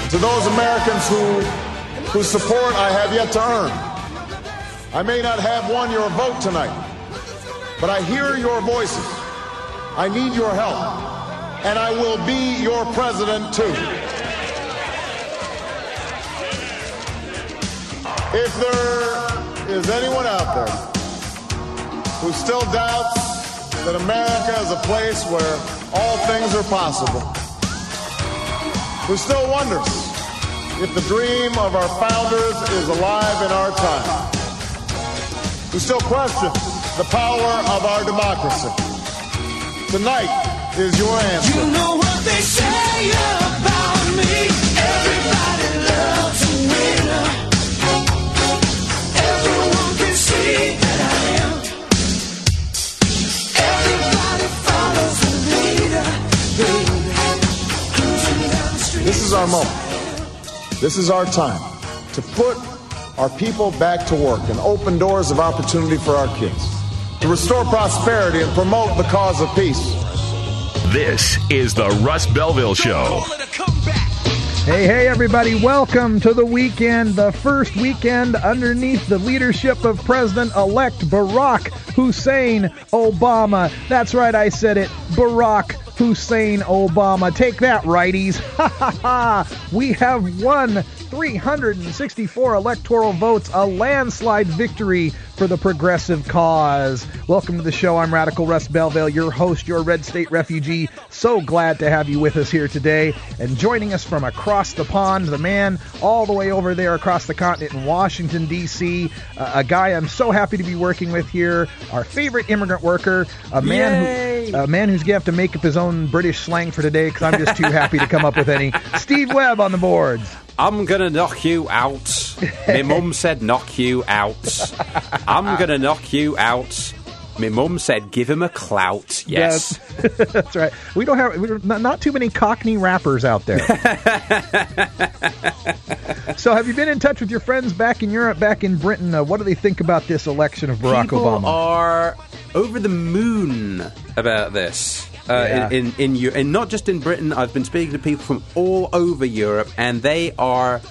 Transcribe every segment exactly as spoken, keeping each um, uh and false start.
to those Americans who, whose support I have yet to earn. I may not have won your vote tonight, but I hear your voices. I need your help, and I will be your president too. If there is anyone out there who still doubts that America is a place where all things are possible, who still wonders if the dream of our founders is alive in our time, who still question the power of our democracy, tonight is your answer. You know what they say about me. Everybody loves a winner. Everyone can see that I am. Everybody follows the leader, baby. Cruising down the street. This is our moment. This is our time to put our people back to work and open doors of opportunity for our kids, to restore prosperity and promote the cause of peace. This is the Russ Belville Show. Hey, hey, everybody. Welcome to the weekend, the first weekend underneath the leadership of President-elect Barack Hussein Obama. That's right, I said it. Barack Hussein Obama. Take that, righties. Ha, ha, ha. We have won three hundred sixty-four electoral votes, a landslide victory for the progressive cause. Welcome to the show. I'm Radical Russ Belville, your host, your Red State refugee. So glad to have you with us here today. And joining us from across the pond, the man all the way over there across the continent in Washington, D C, uh, a guy I'm so happy to be working with here, our favorite immigrant worker, a man Yay! who, a man who's going to have to make up his own British slang for today because I'm just too happy to come up with any. Steve Webb on the boards. I'm going to knock you out. My mum said knock you out. I'm going to knock you out. My mum said give him a clout. Yes. That's, that's right. We don't have we're not, not too many Cockney rappers out there. So have you been in touch with your friends back in Europe, back in Britain? Uh, what do they think about this election of Barack People Obama? People are over the moon about this. Uh, Yeah. in, in, in, in not just in Britain. I've been speaking to people from all over Europe, and they are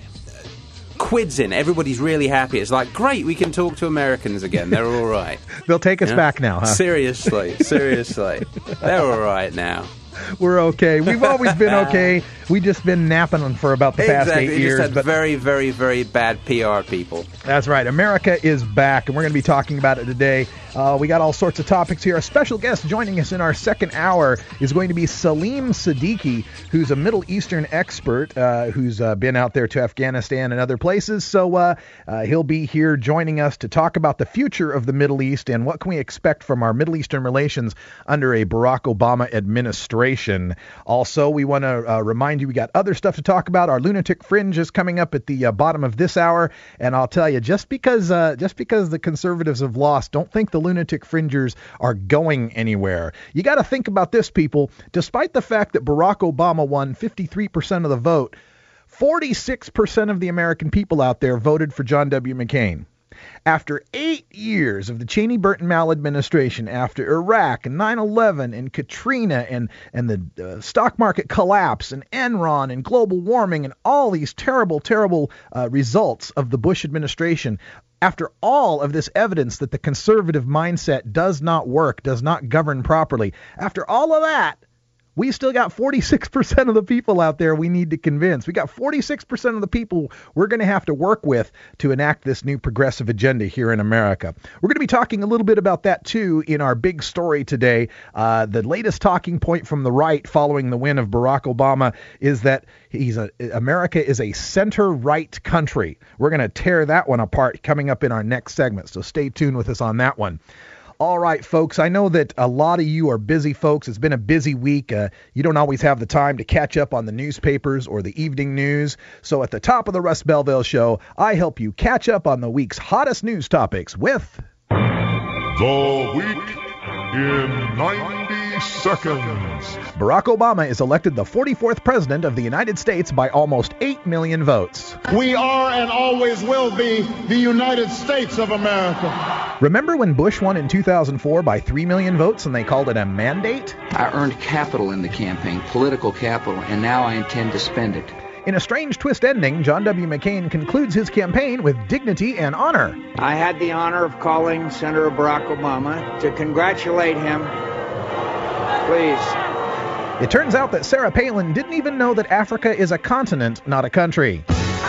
quids in. Everybody's really happy. It's like, great, we can talk to Americans again. They're all right. They'll take us Yeah? back now, huh? Seriously, seriously. They're all right now. We're okay. We've always been okay. We've just been napping them for about the past Exactly. eight You years. just had But very, very, very bad P R people. that's right. America is back, and we're going to be talking about it today. Uh, we got all sorts of topics here. A special guest joining us in our second hour is going to be Salim Siddiqui, who's a Middle Eastern expert uh, who's uh, been out there to Afghanistan and other places. So uh, uh, he'll be here joining us to talk about the future of the Middle East and what can we expect from our Middle Eastern relations under a Barack Obama administration. Also, we want to uh, remind you we got other stuff to talk about. Our Lunatic Fringe is coming up at the uh, bottom of this hour, and I'll tell you, just because uh, just because the conservatives have lost, don't think the Lunatic Fringers are going anywhere. You got to think about this, people. Despite the fact that Barack Obama won fifty-three percent of the vote, forty-six percent of the American people out there voted for John W. McCain. After eight years of the Cheney-Burton maladministration, after Iraq and nine eleven and Katrina and, and the uh, stock market collapse and Enron and global warming and all these terrible, terrible uh, results of the Bush administration, after all of this evidence that the conservative mindset does not work, does not govern properly, after all of that, we still got forty-six percent of the people out there we need to convince. We got forty-six percent of the people we're going to have to work with to enact this new progressive agenda here in America. We're going to be talking a little bit about that, too, in our big story today. Uh, the latest talking point from the right following the win of Barack Obama is that he's a, America is a center-right country. We're going to tear that one apart coming up in our next segment, so stay tuned with us on that one. All right, folks, I know that a lot of you are busy folks. It's been a busy week. Uh, you don't always have the time to catch up on the newspapers or the evening news. So at the top of the Russ Belville Show, I help you catch up on the week's hottest news topics with The Week in ninety seconds. Barack Obama is elected the forty-fourth president of the United States by almost eight million votes. We are and always will be the United States of America. Remember when Bush won in two thousand four by three million votes and they called it a mandate? I earned capital in the campaign, political capital, and now I intend to spend it. In a strange twist ending, John W. McCain concludes his campaign with dignity and honor. I had the honor of calling Senator Barack Obama to congratulate him. Please. It turns out that Sarah Palin didn't even know that Africa is a continent, not a country.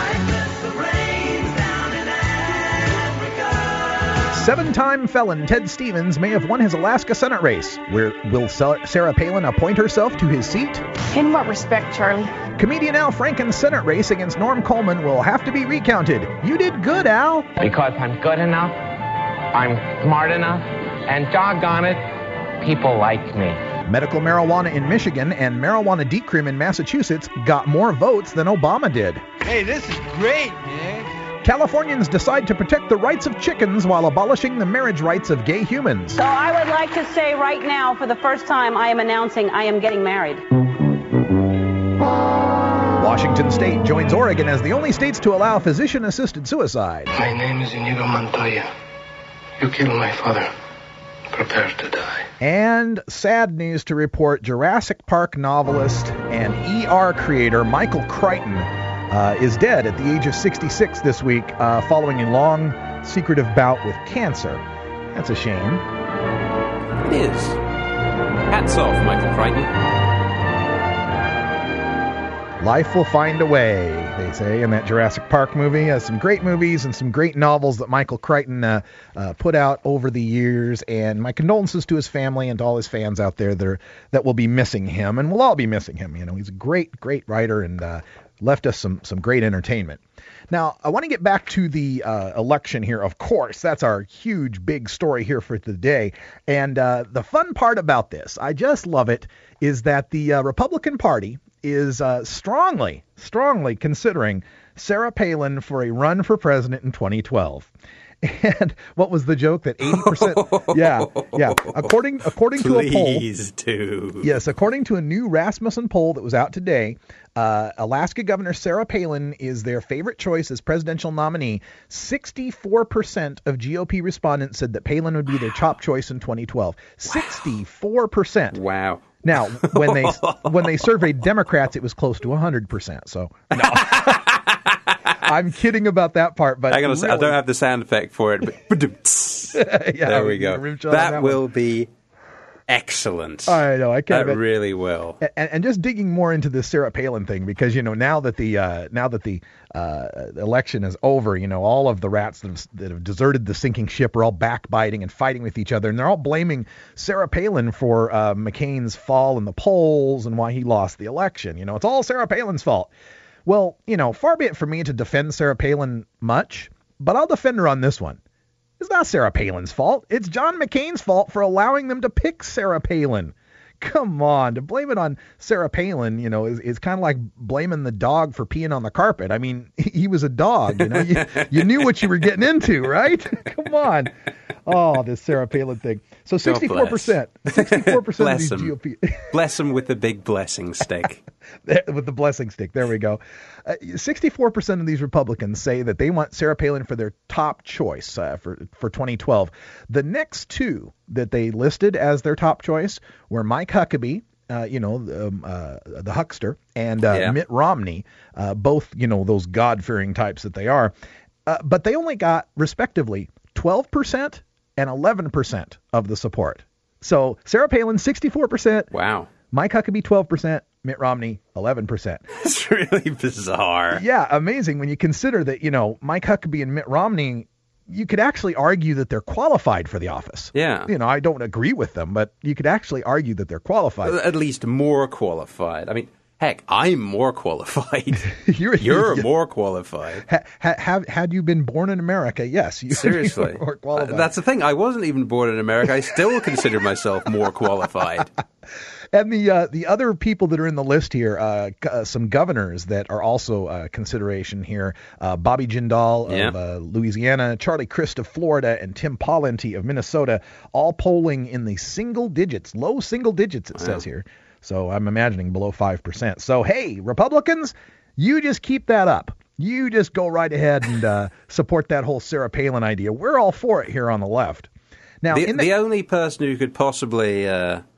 Seven-time felon Ted Stevens may have won his Alaska Senate race. Where will Sarah Palin appoint herself to his seat? In what respect, Charlie? Comedian Al Franken's Senate race against Norm Coleman will have to be recounted. You did good, Al. Because I'm good enough, I'm smart enough, and doggone it, people like me. Medical marijuana in Michigan and marijuana decrim in Massachusetts got more votes than Obama did. Hey, this is great, man. Californians decide to protect the rights of chickens while abolishing the marriage rights of gay humans. So I would like to say right now, for the first time, I am announcing I am getting married. Washington State joins Oregon as the only states to allow physician-assisted suicide. My name is Inigo Montoya. You killed my father. Prepare to die. And sad news to report, Jurassic Park novelist and E R creator Michael Crichton uh, is dead at the age of sixty-six this week, uh, following a long, secretive bout with cancer. That's a shame. It is. Hats off, Michael Crichton. Life will find a way, they say, in that Jurassic Park movie. Uh, some great movies and some great novels that Michael Crichton uh, uh, put out over the years. And my condolences to his family and to all his fans out there that, are, that will be missing him. And we'll all be missing him. You know, he's a great, great writer and uh, left us some, some great entertainment. Now, I want to get back to the uh, election here. Of course, that's our huge, big story here for today. And uh, the fun part about this, I just love it, is that the uh, Republican Party is uh, strongly, strongly considering Sarah Palin for a run for president in twenty twelve. And what was the joke? That eighty percent, yeah, yeah. According according to a poll, Please do. Yes, according to a new Rasmussen poll that was out today, uh, Alaska Governor Sarah Palin is their favorite choice as presidential nominee. sixty-four percent of G O P respondents said that Palin would be their top choice in twenty twelve. sixty-four percent. Wow. Now, when they when they surveyed Democrats, it was close to one hundred percent. So, no. I'm kidding about that part, but I, gotta say, really, I don't have the sound effect for it. But yeah, there we go. That, that will be excellent. I know. I can't. That really will. And, and just digging more into this Sarah Palin thing, because you know now that the uh, now that the uh, election is over, you know all of the rats that have, that have deserted the sinking ship are all backbiting and fighting with each other, and they're all blaming Sarah Palin for uh, McCain's fall in the polls and why he lost the election. You know, it's all Sarah Palin's fault. Well, you know, far be it from me to defend Sarah Palin much, but I'll defend her on this one. It's not Sarah Palin's fault. It's John McCain's fault for allowing them to pick Sarah Palin. Come on, to blame it on Sarah Palin, you know, is, is kind of like blaming the dog for peeing on the carpet. I mean, he was a dog, you know. You, you knew what you were getting into, right? Come on. Oh, this Sarah Palin thing. So sixty-four percent. sixty-four percent of these him. G O P. Bless him with the big blessing stick. With the blessing stick. There we go. Uh, sixty-four percent of these Republicans say that they want Sarah Palin for their top choice uh, for, for twenty twelve. The next two that they listed as their top choice were Mike Huckabee, uh, you know, um, uh, the huckster, and uh, Yeah. Mitt Romney, uh, both, you know, those God-fearing types that they are. Uh, but they only got, respectively, twelve percent and eleven percent of the support. So Sarah Palin, sixty-four percent. Wow. Mike Huckabee, twelve percent. Mitt Romney, eleven percent. It's really bizarre. Yeah, amazing when you consider that, you know, Mike Huckabee and Mitt Romney, you could actually argue that they're qualified for the office. Yeah. You know, I don't agree with them, but you could actually argue that they're qualified. At least more qualified. I mean, heck, I'm more qualified. you're You're more qualified. Ha, ha, have, had you been born in America, yes. You, Seriously. You're more qualified. Uh, that's the thing. I wasn't even born in America. I still consider myself more qualified. And the uh, the other people that are in the list here, uh, g- uh, some governors that are also uh, consideration here, uh, Bobby Jindal Yeah. of uh, Louisiana, Charlie Crist of Florida, and Tim Pawlenty of Minnesota, all polling in the single digits, low single digits, it Wow. says here. So I'm imagining below five percent. So, hey, Republicans, you just keep that up. You just go right ahead and uh, support that whole Sarah Palin idea. We're all for it here on the left. Now, The, in the the, only person who could possibly uh,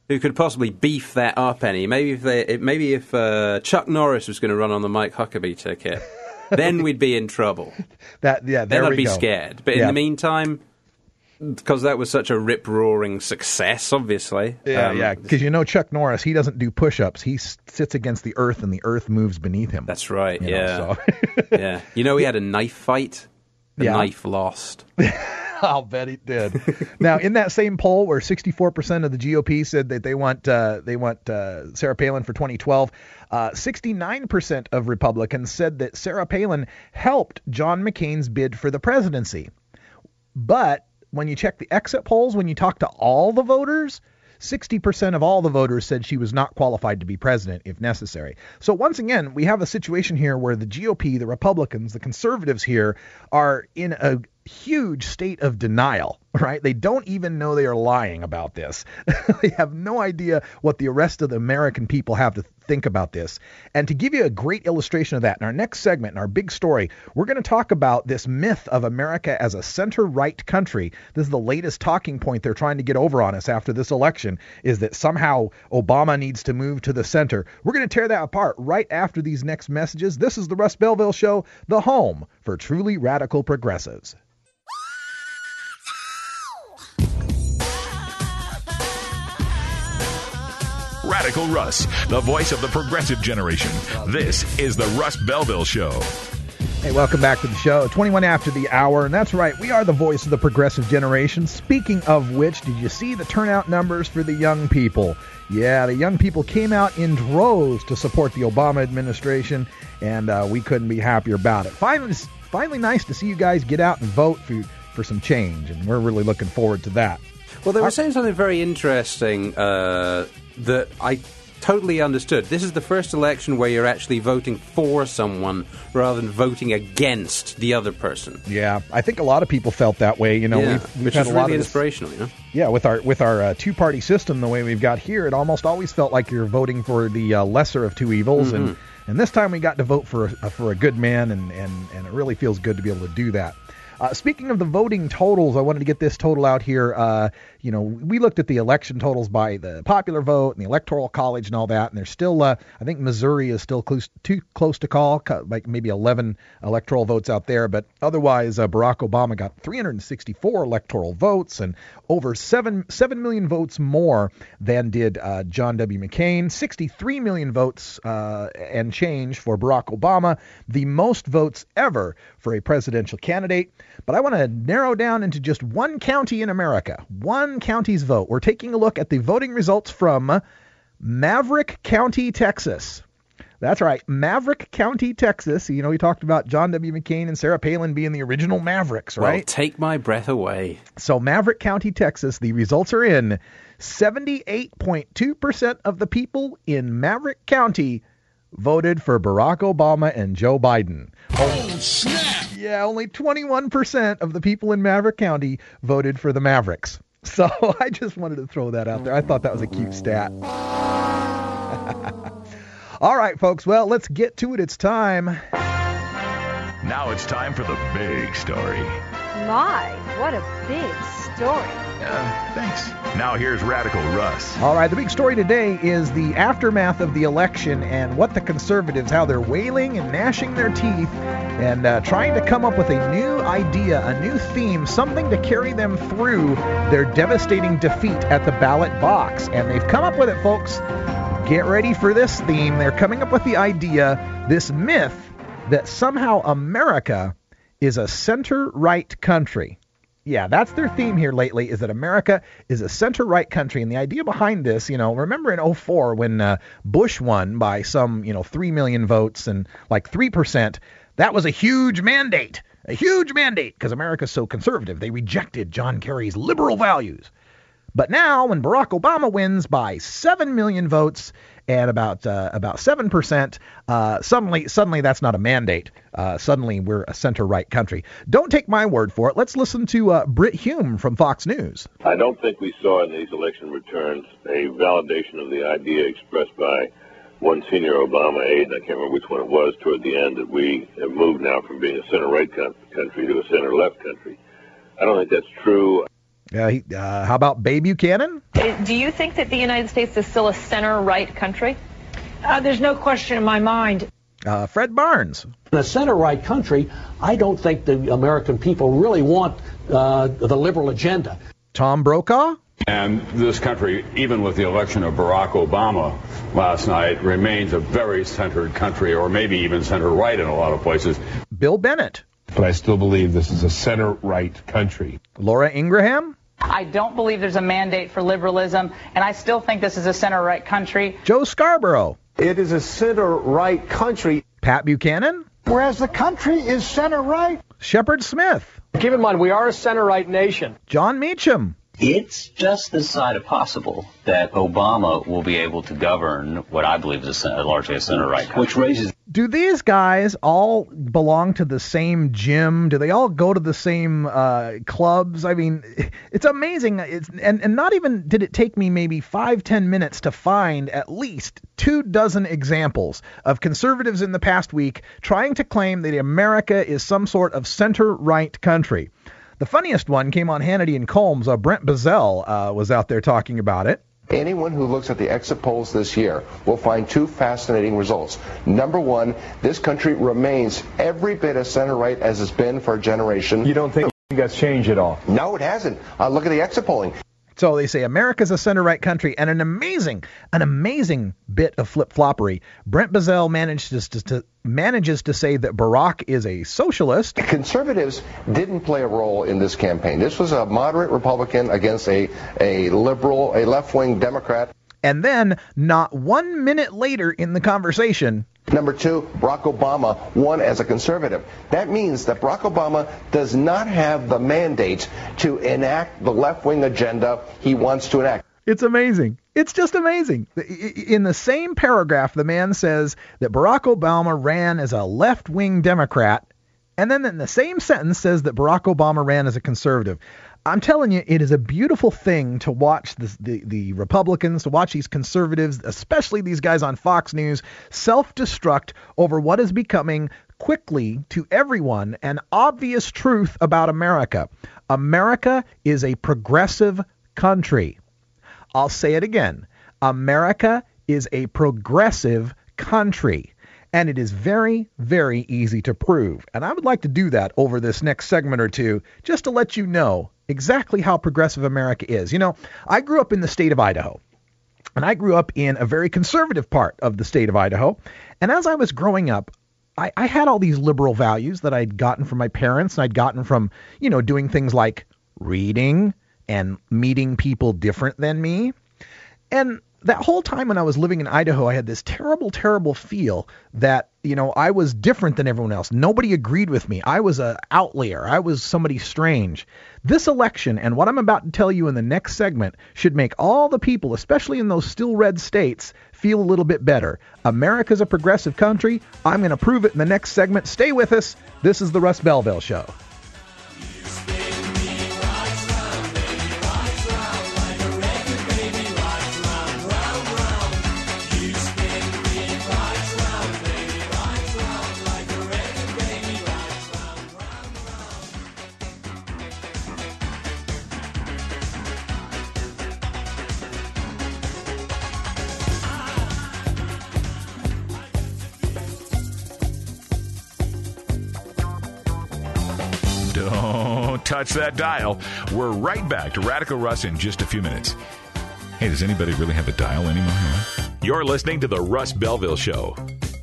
who could possibly beef that up any. Maybe if they, maybe if uh, Chuck Norris was going to run on the Mike Huckabee ticket, then we'd be in trouble. That yeah, there then I'd we be go. scared. But yeah. in the meantime, because that was such a rip-roaring success, obviously. Yeah, um, yeah. Because you know Chuck Norris, he doesn't do push-ups. He s- sits against the earth, and the earth moves beneath him. That's right. You Yeah, know, so. yeah. You know, he had a knife fight. The Yeah. knife lost. I'll bet he did. Now, in that same poll where sixty-four percent of the G O P said that they want uh, they want uh, Sarah Palin for twenty twelve, uh, sixty-nine percent of Republicans said that Sarah Palin helped John McCain's bid for the presidency. But when you check the exit polls, when you talk to all the voters, sixty percent of all the voters said she was not qualified to be president if necessary. So once again, we have a situation here where the G O P, the Republicans, the conservatives here are in a huge state of denial, right? They don't even know they are lying about this. They have no idea what the rest of the American people have to think about this. And to give you a great illustration of that, in our next segment, in our big story, we're going to talk about this myth of America as a center-right country. This is the latest talking point they're trying to get over on us after this election, is that somehow Obama needs to move to the center. We're going to tear that apart right after these next messages. This is the Russ Belville Show, the home for truly radical progressives. Radical Russ, the voice of the progressive generation. This is the Russ Belville Show. Hey, welcome back to the show. twenty-one after the hour, and that's right, we are the voice of the progressive generation. Speaking of which, did you see the turnout numbers for the young people? Yeah, the young people came out in droves to support the Obama administration, and uh, we couldn't be happier about it. Finally, finally nice to see you guys get out and vote for, for some change, and we're really looking forward to that. Well, they were saying something very interesting uh, that I totally understood. This is the first election where you're actually voting for someone rather than voting against the other person. Yeah, I think a lot of people felt that way. You know, yeah, we've, we've which had is a lot really of this, inspirational. You know? Yeah, with our with our uh, two-party system, the way we've got here, it almost always felt like you're voting for the uh, lesser of two evils, mm-hmm. and and this time we got to vote for a, for a good man, and, and and it really feels good to be able to do that. Uh, speaking of the voting totals, I wanted to get this total out here. Uh, you know, we looked at the election totals by the popular vote and the Electoral College and all that, and there's still, uh, I think Missouri is still close, too close to call, like maybe eleven electoral votes out there. But otherwise, uh, Barack Obama got three hundred sixty-four electoral votes and over seven, seven million votes more than did uh, John W. McCain. sixty-three million votes uh, and change for Barack Obama, the most votes ever for a presidential candidate. But I want to narrow down into just one county in America, one county's vote. We're taking a look at the voting results from Maverick County, Texas. That's right, Maverick County, Texas. You know, we talked about John W. McCain and Sarah Palin being the original Mavericks, right? Well, take my breath away. So Maverick County, Texas, the results are in. seventy-eight point two percent of the people in Maverick County voted for Barack Obama and Joe Biden. Oh, snap! Yeah, only twenty-one percent of the people in Maverick County voted for the Mavericks. So I just wanted to throw that out there. I thought that was a cute stat. All right, folks. Well, let's get to it. It's time. Now it's time for the big story. My, what a big story. Uh, thanks. Now here's Radical Russ. All right, the big story today is the aftermath of the election and what the conservatives, how they're wailing and gnashing their teeth and uh, trying to come up with a new idea, a new theme, something to carry them through their devastating defeat at the ballot box. And they've come up with it, folks. Get ready for this theme. They're coming up with the idea, this myth, that somehow America is a center-right country. Yeah, that's their theme here lately, is that America is a center-right country. And the idea behind this, you know, remember in oh four when uh, Bush won by some, you know, three million votes and like three percent, that was a huge mandate, a huge mandate, because America's so conservative. They rejected John Kerry's liberal values. But now, when Barack Obama wins by seven million votes and about uh, about seven percent, uh, suddenly suddenly that's not a mandate. Uh, suddenly we're a center-right country. Don't take my word for it. Let's listen to uh, Britt Hume from Fox News. I don't think we saw in these election returns a validation of the idea expressed by one senior Obama aide, I can't remember which one it was, toward the end, that we have moved now from being a center-right country to a center-left country. I don't think that's true. Uh, he, uh, how about Babe Buchanan? Do you think that the United States is still a center-right country? Uh, there's no question in my mind. Uh, Fred Barnes. In a center-right country, I don't think the American people really want uh, the liberal agenda. Tom Brokaw. And this country, even with the election of Barack Obama last night, remains a very centered country, or maybe even center-right in a lot of places. Bill Bennett. But I still believe this is a center-right country. Laura Ingraham. I don't believe there's a mandate for liberalism, and I still think this is a center-right country. Joe Scarborough. It is a center-right country. Pat Buchanan. Whereas the country is center-right. Shepard Smith. Keep in mind, we are a center-right nation. John Meacham. It's just this side of possible that Obama will be able to govern what I believe is a, largely a center-right country. Which raises... Do these guys all belong to the same gym? Do they all go to the same uh, clubs? I mean, it's amazing. It's, and, and not even did it take me maybe five, ten minutes to find at least two dozen examples of conservatives in the past week trying to claim that America is some sort of center-right country. The funniest one came on Hannity and Colmes. Uh, Brent Bazell uh, was out there talking about it. Anyone who looks at the exit polls this year will find two fascinating results. Number one, this country remains every bit as center-right as it's been for a generation. You don't think that's changed at all? No, it hasn't. Uh, look at the exit polling. So they say America's a center-right country, and an amazing, an amazing bit of flip-floppery. Brent Bazell manages to, to manages to say that Barack is a socialist. Conservatives didn't play a role in this campaign. This was a moderate Republican against a, a liberal, a left-wing Democrat. And then, not one minute later in the conversation... Number two, Barack Obama won as a conservative. That means that Barack Obama does not have the mandate to enact the left-wing agenda he wants to enact. It's amazing. It's just amazing. In the same paragraph, the man says that Barack Obama ran as a left-wing Democrat, and then in the same sentence says that Barack Obama ran as a conservative. I'm telling you, it is a beautiful thing to watch this, the, the Republicans, to watch these conservatives, especially these guys on Fox News, self-destruct over what is becoming quickly to everyone an obvious truth about America. America is a progressive country. I'll say it again. America is a progressive country. And it is very, very easy to prove. And I would like to do that over this next segment or two, just to let you know exactly how progressive America is. You know, I grew up in the state of Idaho, and I grew up in a very conservative part of the state of Idaho. And as I was growing up, I, I had all these liberal values that I'd gotten from my parents, and I'd gotten from, you know, doing things like reading and meeting people different than me. And that whole time when I was living in Idaho, I had this terrible, terrible feel that, you know, I was different than everyone else. Nobody agreed with me. I was an outlier. I was somebody strange. This election and what I'm about to tell you in the next segment should make all the people, especially in those still red states, feel a little bit better. America's a progressive country. I'm going to prove it in the next segment. Stay with us. This is the Russ Belville Show. Don't touch that dial. We're right back to Radical Russ in just a few minutes. Hey, does anybody really have a dial anymore? You're listening to the Russ Belville Show.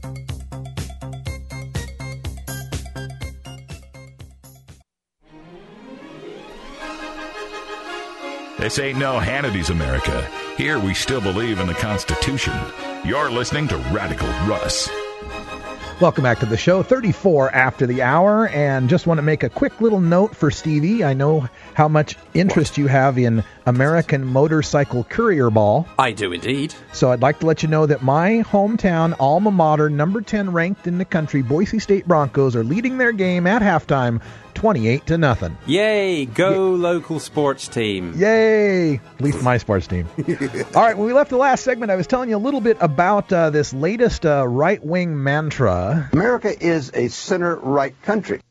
This ain't no Hannity's America. Here we still believe in the Constitution. You're listening to Radical Russ. Welcome back to the show, thirty-four after the hour, and just want to make a quick little note for Stevie. I know how much interest you have in American Motorcycle Courier Ball. I do indeed. So I'd like to let you know that my hometown alma mater, number ten ranked in the country, Boise State Broncos, are leading their game at halftime, twenty-eight to nothing. Yay! Go Ye- local sports team. Yay! At least my sports team. All right, when we left the last segment, I was telling you a little bit about uh, this latest uh, right-wing mantra. America is a center-right country.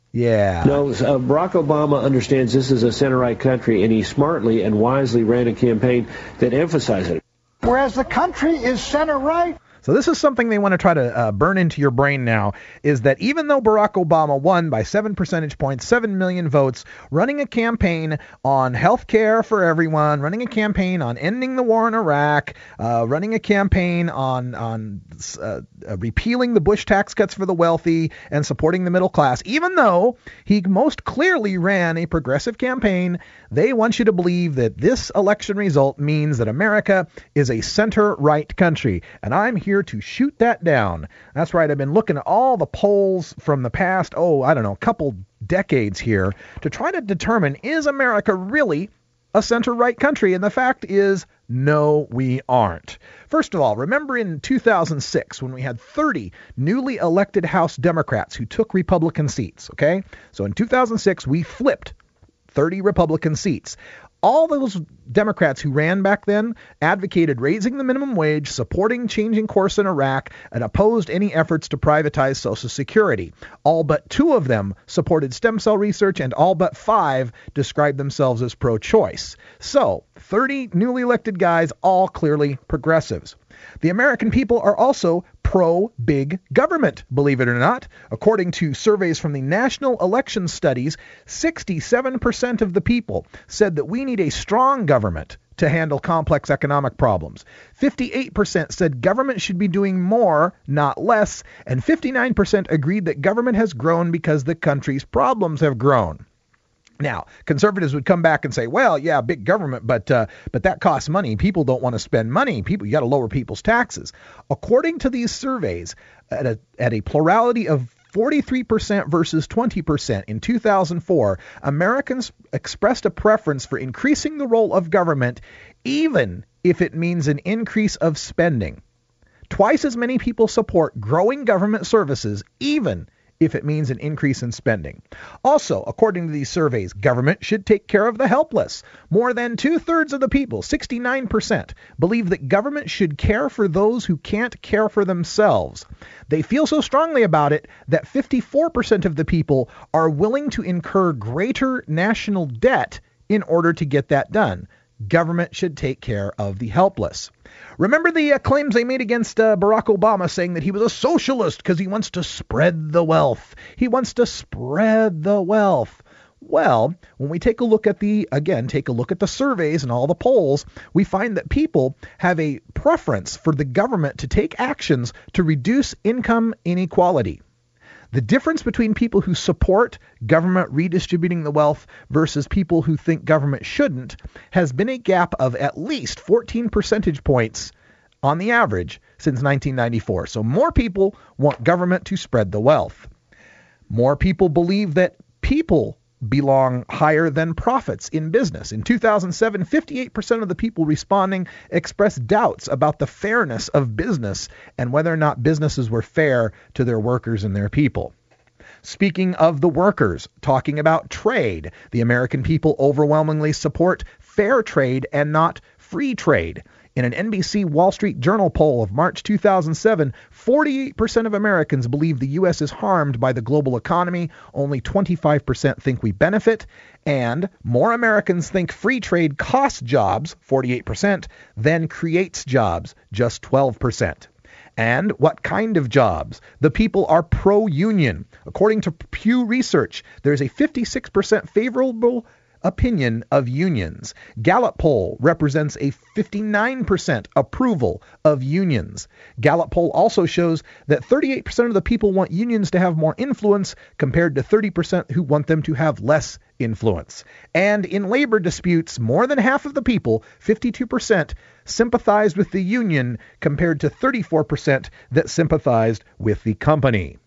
Yeah. No, uh, Barack Obama understands this is a center-right country, and he smartly and wisely ran a campaign that emphasized it. Whereas the country is center-right. So this is something they want to try to uh, burn into your brain now, is that even though Barack Obama won by seven percentage points, seven million votes, running a campaign on health care for everyone, running a campaign on ending the war in Iraq, uh, running a campaign on, on uh, uh, repealing the Bush tax cuts for the wealthy and supporting the middle class, even though he most clearly ran a progressive campaign, they want you to believe that this election result means that America is a center-right country. And I'm here to shoot that down. That's right. I've been looking at all the polls from the past, oh, I don't know, couple decades here to try to determine, is America really a center-right country? And the fact is, no, we aren't. First of all, remember in two thousand six when we had thirty newly elected House Democrats who took Republican seats, okay? So in two thousand six, we flipped thirty Republican seats. All those Democrats who ran back then advocated raising the minimum wage, supporting changing course in Iraq, and opposed any efforts to privatize Social Security. All but two of them supported stem cell research, and all but five described themselves as pro-choice. So, thirty newly elected guys, all clearly progressives. The American people are also pro-big government, believe it or not. According to surveys from the National Election Studies, sixty-seven percent of the people said that we need a strong government to handle complex economic problems. fifty-eight percent said government should be doing more, not less, and fifty-nine percent agreed that government has grown because the country's problems have grown. Now, conservatives would come back and say, well, yeah, big government, but uh, but that costs money. People don't want to spend money. People, you got to lower people's taxes. According to these surveys, at a, at a plurality of forty-three percent versus twenty percent in two thousand four, Americans expressed a preference for increasing the role of government, even if it means an increase of spending. Twice as many people support growing government services, even if it means an increase in spending. Also, according to these surveys, government should take care of the helpless. More than two-thirds of the people, sixty-nine percent, believe that government should care for those who can't care for themselves. They feel so strongly about it that fifty-four percent of the people are willing to incur greater national debt in order to get that done. Government should take care of the helpless. Remember the uh, claims they made against uh, Barack Obama, saying that he was a socialist because he wants to spread the wealth. He wants to spread the wealth. Well, when we take a look at the, again, take a look at the surveys and all the polls, we find that people have a preference for the government to take actions to reduce income inequality. The difference between people who support government redistributing the wealth versus people who think government shouldn't has been a gap of at least fourteen percentage points on the average since nineteen ninety-four. So more people want government to spread the wealth. More people believe that people belong higher than profits in business. In two thousand seven, fifty-eight percent of the people responding expressed doubts about the fairness of business and whether or not businesses were fair to their workers and their people. Speaking of the workers, talking about trade, the American people overwhelmingly support fair trade and not free trade. In an N B C Wall Street Journal poll of March two thousand seven, forty-eight percent of Americans believe the U S is harmed by the global economy. Only twenty-five percent think we benefit. And more Americans think free trade costs jobs, forty-eight percent, than creates jobs, just twelve percent. And what kind of jobs? The people are pro-union. According to Pew Research, there's a fifty-six percent favorable opinion of unions. Gallup poll represents a fifty-nine percent approval of unions. Gallup poll also shows that thirty-eight percent of the people want unions to have more influence compared to thirty percent who want them to have less influence. And in labor disputes, more than half of the people, fifty-two percent, sympathized with the union compared to thirty-four percent that sympathized with the company.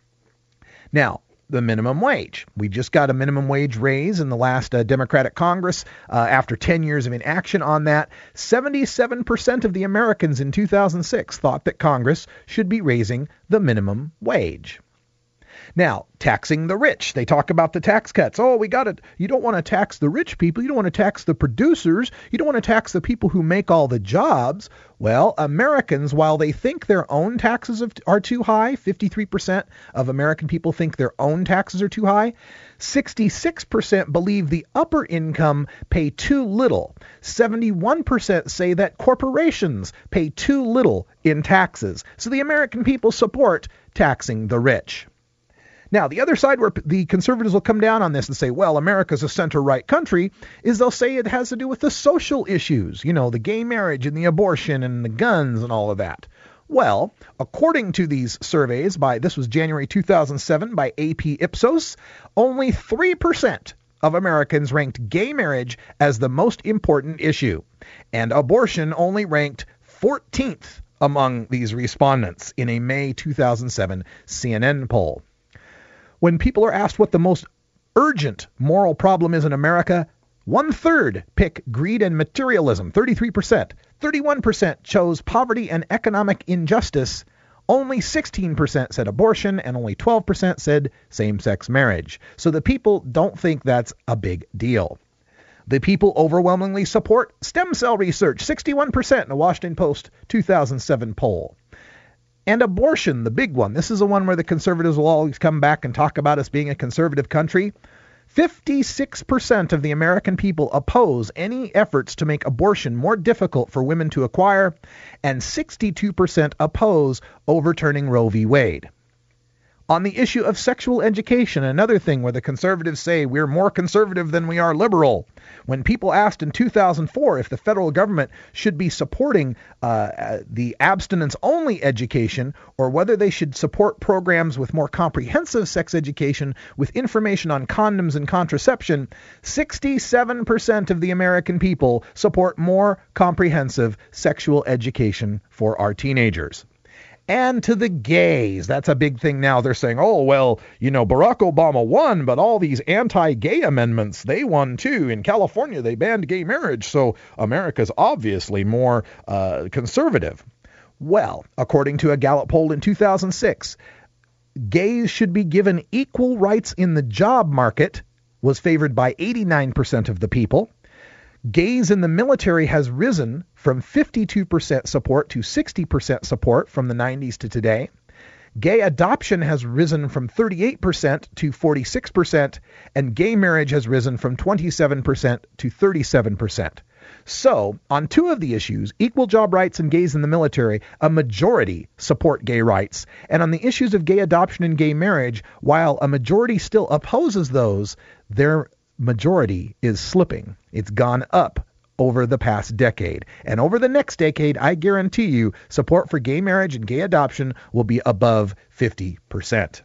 Now, the minimum wage. We just got a minimum wage raise in the last uh, Democratic Congress uh, after ten years of inaction on that. seventy-seven percent of the Americans in two thousand six thought that Congress should be raising the minimum wage. Now, taxing the rich. They talk about the tax cuts. Oh, we got to, you don't want to tax the rich people. You don't want to tax the producers. You don't want to tax the people who make all the jobs. Well, Americans, while they think their own taxes are too high, fifty-three percent of American people think their own taxes are too high, sixty-six percent believe the upper income pay too little. seventy-one percent say that corporations pay too little in taxes. So the American people support taxing the rich. Now, the other side where the conservatives will come down on this and say, well, America's a center-right country, is they'll say it has to do with the social issues, you know, the gay marriage and the abortion and the guns and all of that. Well, according to these surveys, by this was January two thousand seven by A P Ipsos, only three percent of Americans ranked gay marriage as the most important issue, and abortion only ranked fourteenth among these respondents in a May two thousand seven C N N poll. When people are asked what the most urgent moral problem is in America, one-third pick greed and materialism, thirty-three percent. thirty-one percent chose poverty and economic injustice. Only sixteen percent said abortion, and only twelve percent said same-sex marriage. So the people don't think that's a big deal. The people overwhelmingly support stem cell research, sixty-one percent in a Washington Post two thousand seven poll. And abortion, the big one. This is the one where the conservatives will always come back and talk about us being a conservative country. fifty-six percent of the American people oppose any efforts to make abortion more difficult for women to acquire, and sixty-two percent oppose overturning Roe v. Wade. On the issue of sexual education, another thing where the conservatives say we're more conservative than we are liberal. When people asked in two thousand four if the federal government should be supporting uh, the abstinence-only education or whether they should support programs with more comprehensive sex education with information on condoms and contraception, sixty-seven percent of the American people support more comprehensive sexual education for our teenagers. And to the gays, that's a big thing now. They're saying, oh, well, you know, Barack Obama won, but all these anti-gay amendments, they won too. In California, they banned gay marriage, so America's obviously more uh, conservative. Well, according to a Gallup poll in two thousand six, gays should be given equal rights in the job market was favored by eighty-nine percent of the people. Gays in the military has risen from fifty-two percent support to sixty percent support from the nineties to today. Gay adoption has risen from thirty-eight percent to forty-six percent, and gay marriage has risen from twenty-seven percent to thirty-seven percent. So, on two of the issues, equal job rights and gays in the military, a majority support gay rights. And on the issues of gay adoption and gay marriage, while a majority still opposes those, their majority is slipping. It's gone up over the past decade. And over the next decade, I guarantee you, support for gay marriage and gay adoption will be above fifty percent.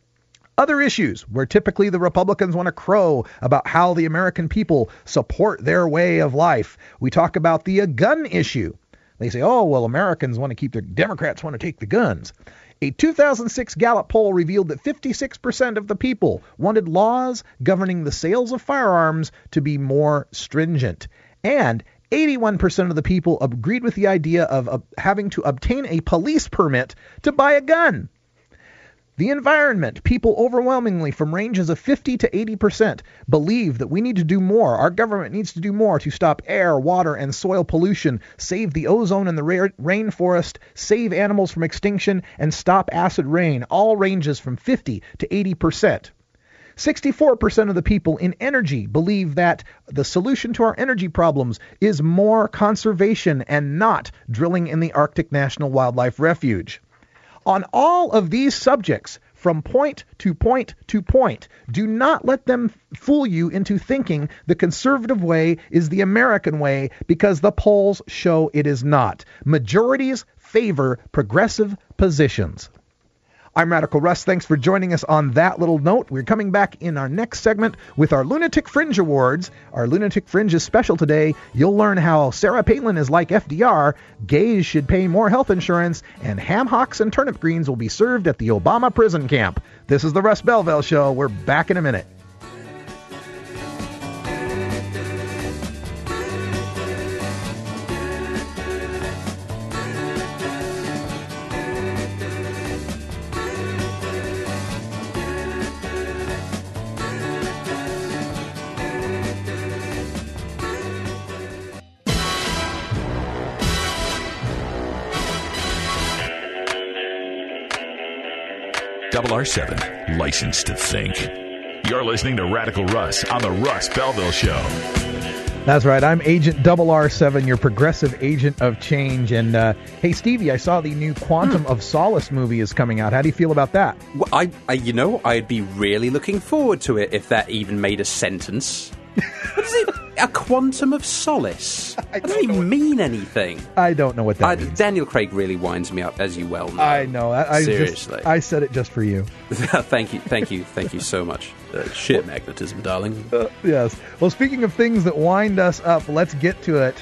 Other issues where typically the Republicans want to crow about how the American people support their way of life. We talk about the uh, gun issue. They say, oh, well, Americans want to keep their, Democrats want to take the guns. A two thousand six Gallup poll revealed that fifty-six percent of the people wanted laws governing the sales of firearms to be more stringent. And eighty-one percent of the people agreed with the idea of uh, having to obtain a police permit to buy a gun. The environment, people overwhelmingly from ranges of fifty to eighty percent believe that we need to do more. Our government needs to do more to stop air, water, and soil pollution, save the ozone and the ra- rainforest, save animals from extinction, and stop acid rain. All ranges from fifty to eighty percent. sixty-four percent of the people in energy believe that the solution to our energy problems is more conservation and not drilling in the Arctic National Wildlife Refuge. On all of these subjects, from point to point to point, do not let them fool you into thinking the conservative way is the American way, because the polls show it is not. Majorities favor progressive positions. I'm Radical Russ. Thanks for joining us on that little note. We're coming back in our next segment with our Lunatic Fringe Awards. Our Lunatic Fringe is special today. You'll learn how Sarah Palin is like F D R, gays should pay more health insurance, and ham hocks and turnip greens will be served at the Obama prison camp. This is the Russ Belville Show. We're back in a minute. double R seven, licensed to think. You're listening to Radical Russ on the Russ Belville Show. That's right. I'm Agent double R seven, your progressive agent of change. And, uh, hey, Stevie, I saw the new Quantum of Solace movie is coming out. How do you feel about that? Well, I, I, you know, I'd be really looking forward to it if that even made a sentence. What is it? A quantum of solace? I don't, don't even mean anything. I don't know what that I, means. Daniel Craig really winds me up, as you well know. I know. I, I Seriously. Just, I said it just for you. Thank you, thank you, thank you so much. Uh, shit magnetism, darling. Uh, yes. Well, speaking of things that wind us up, let's get to it.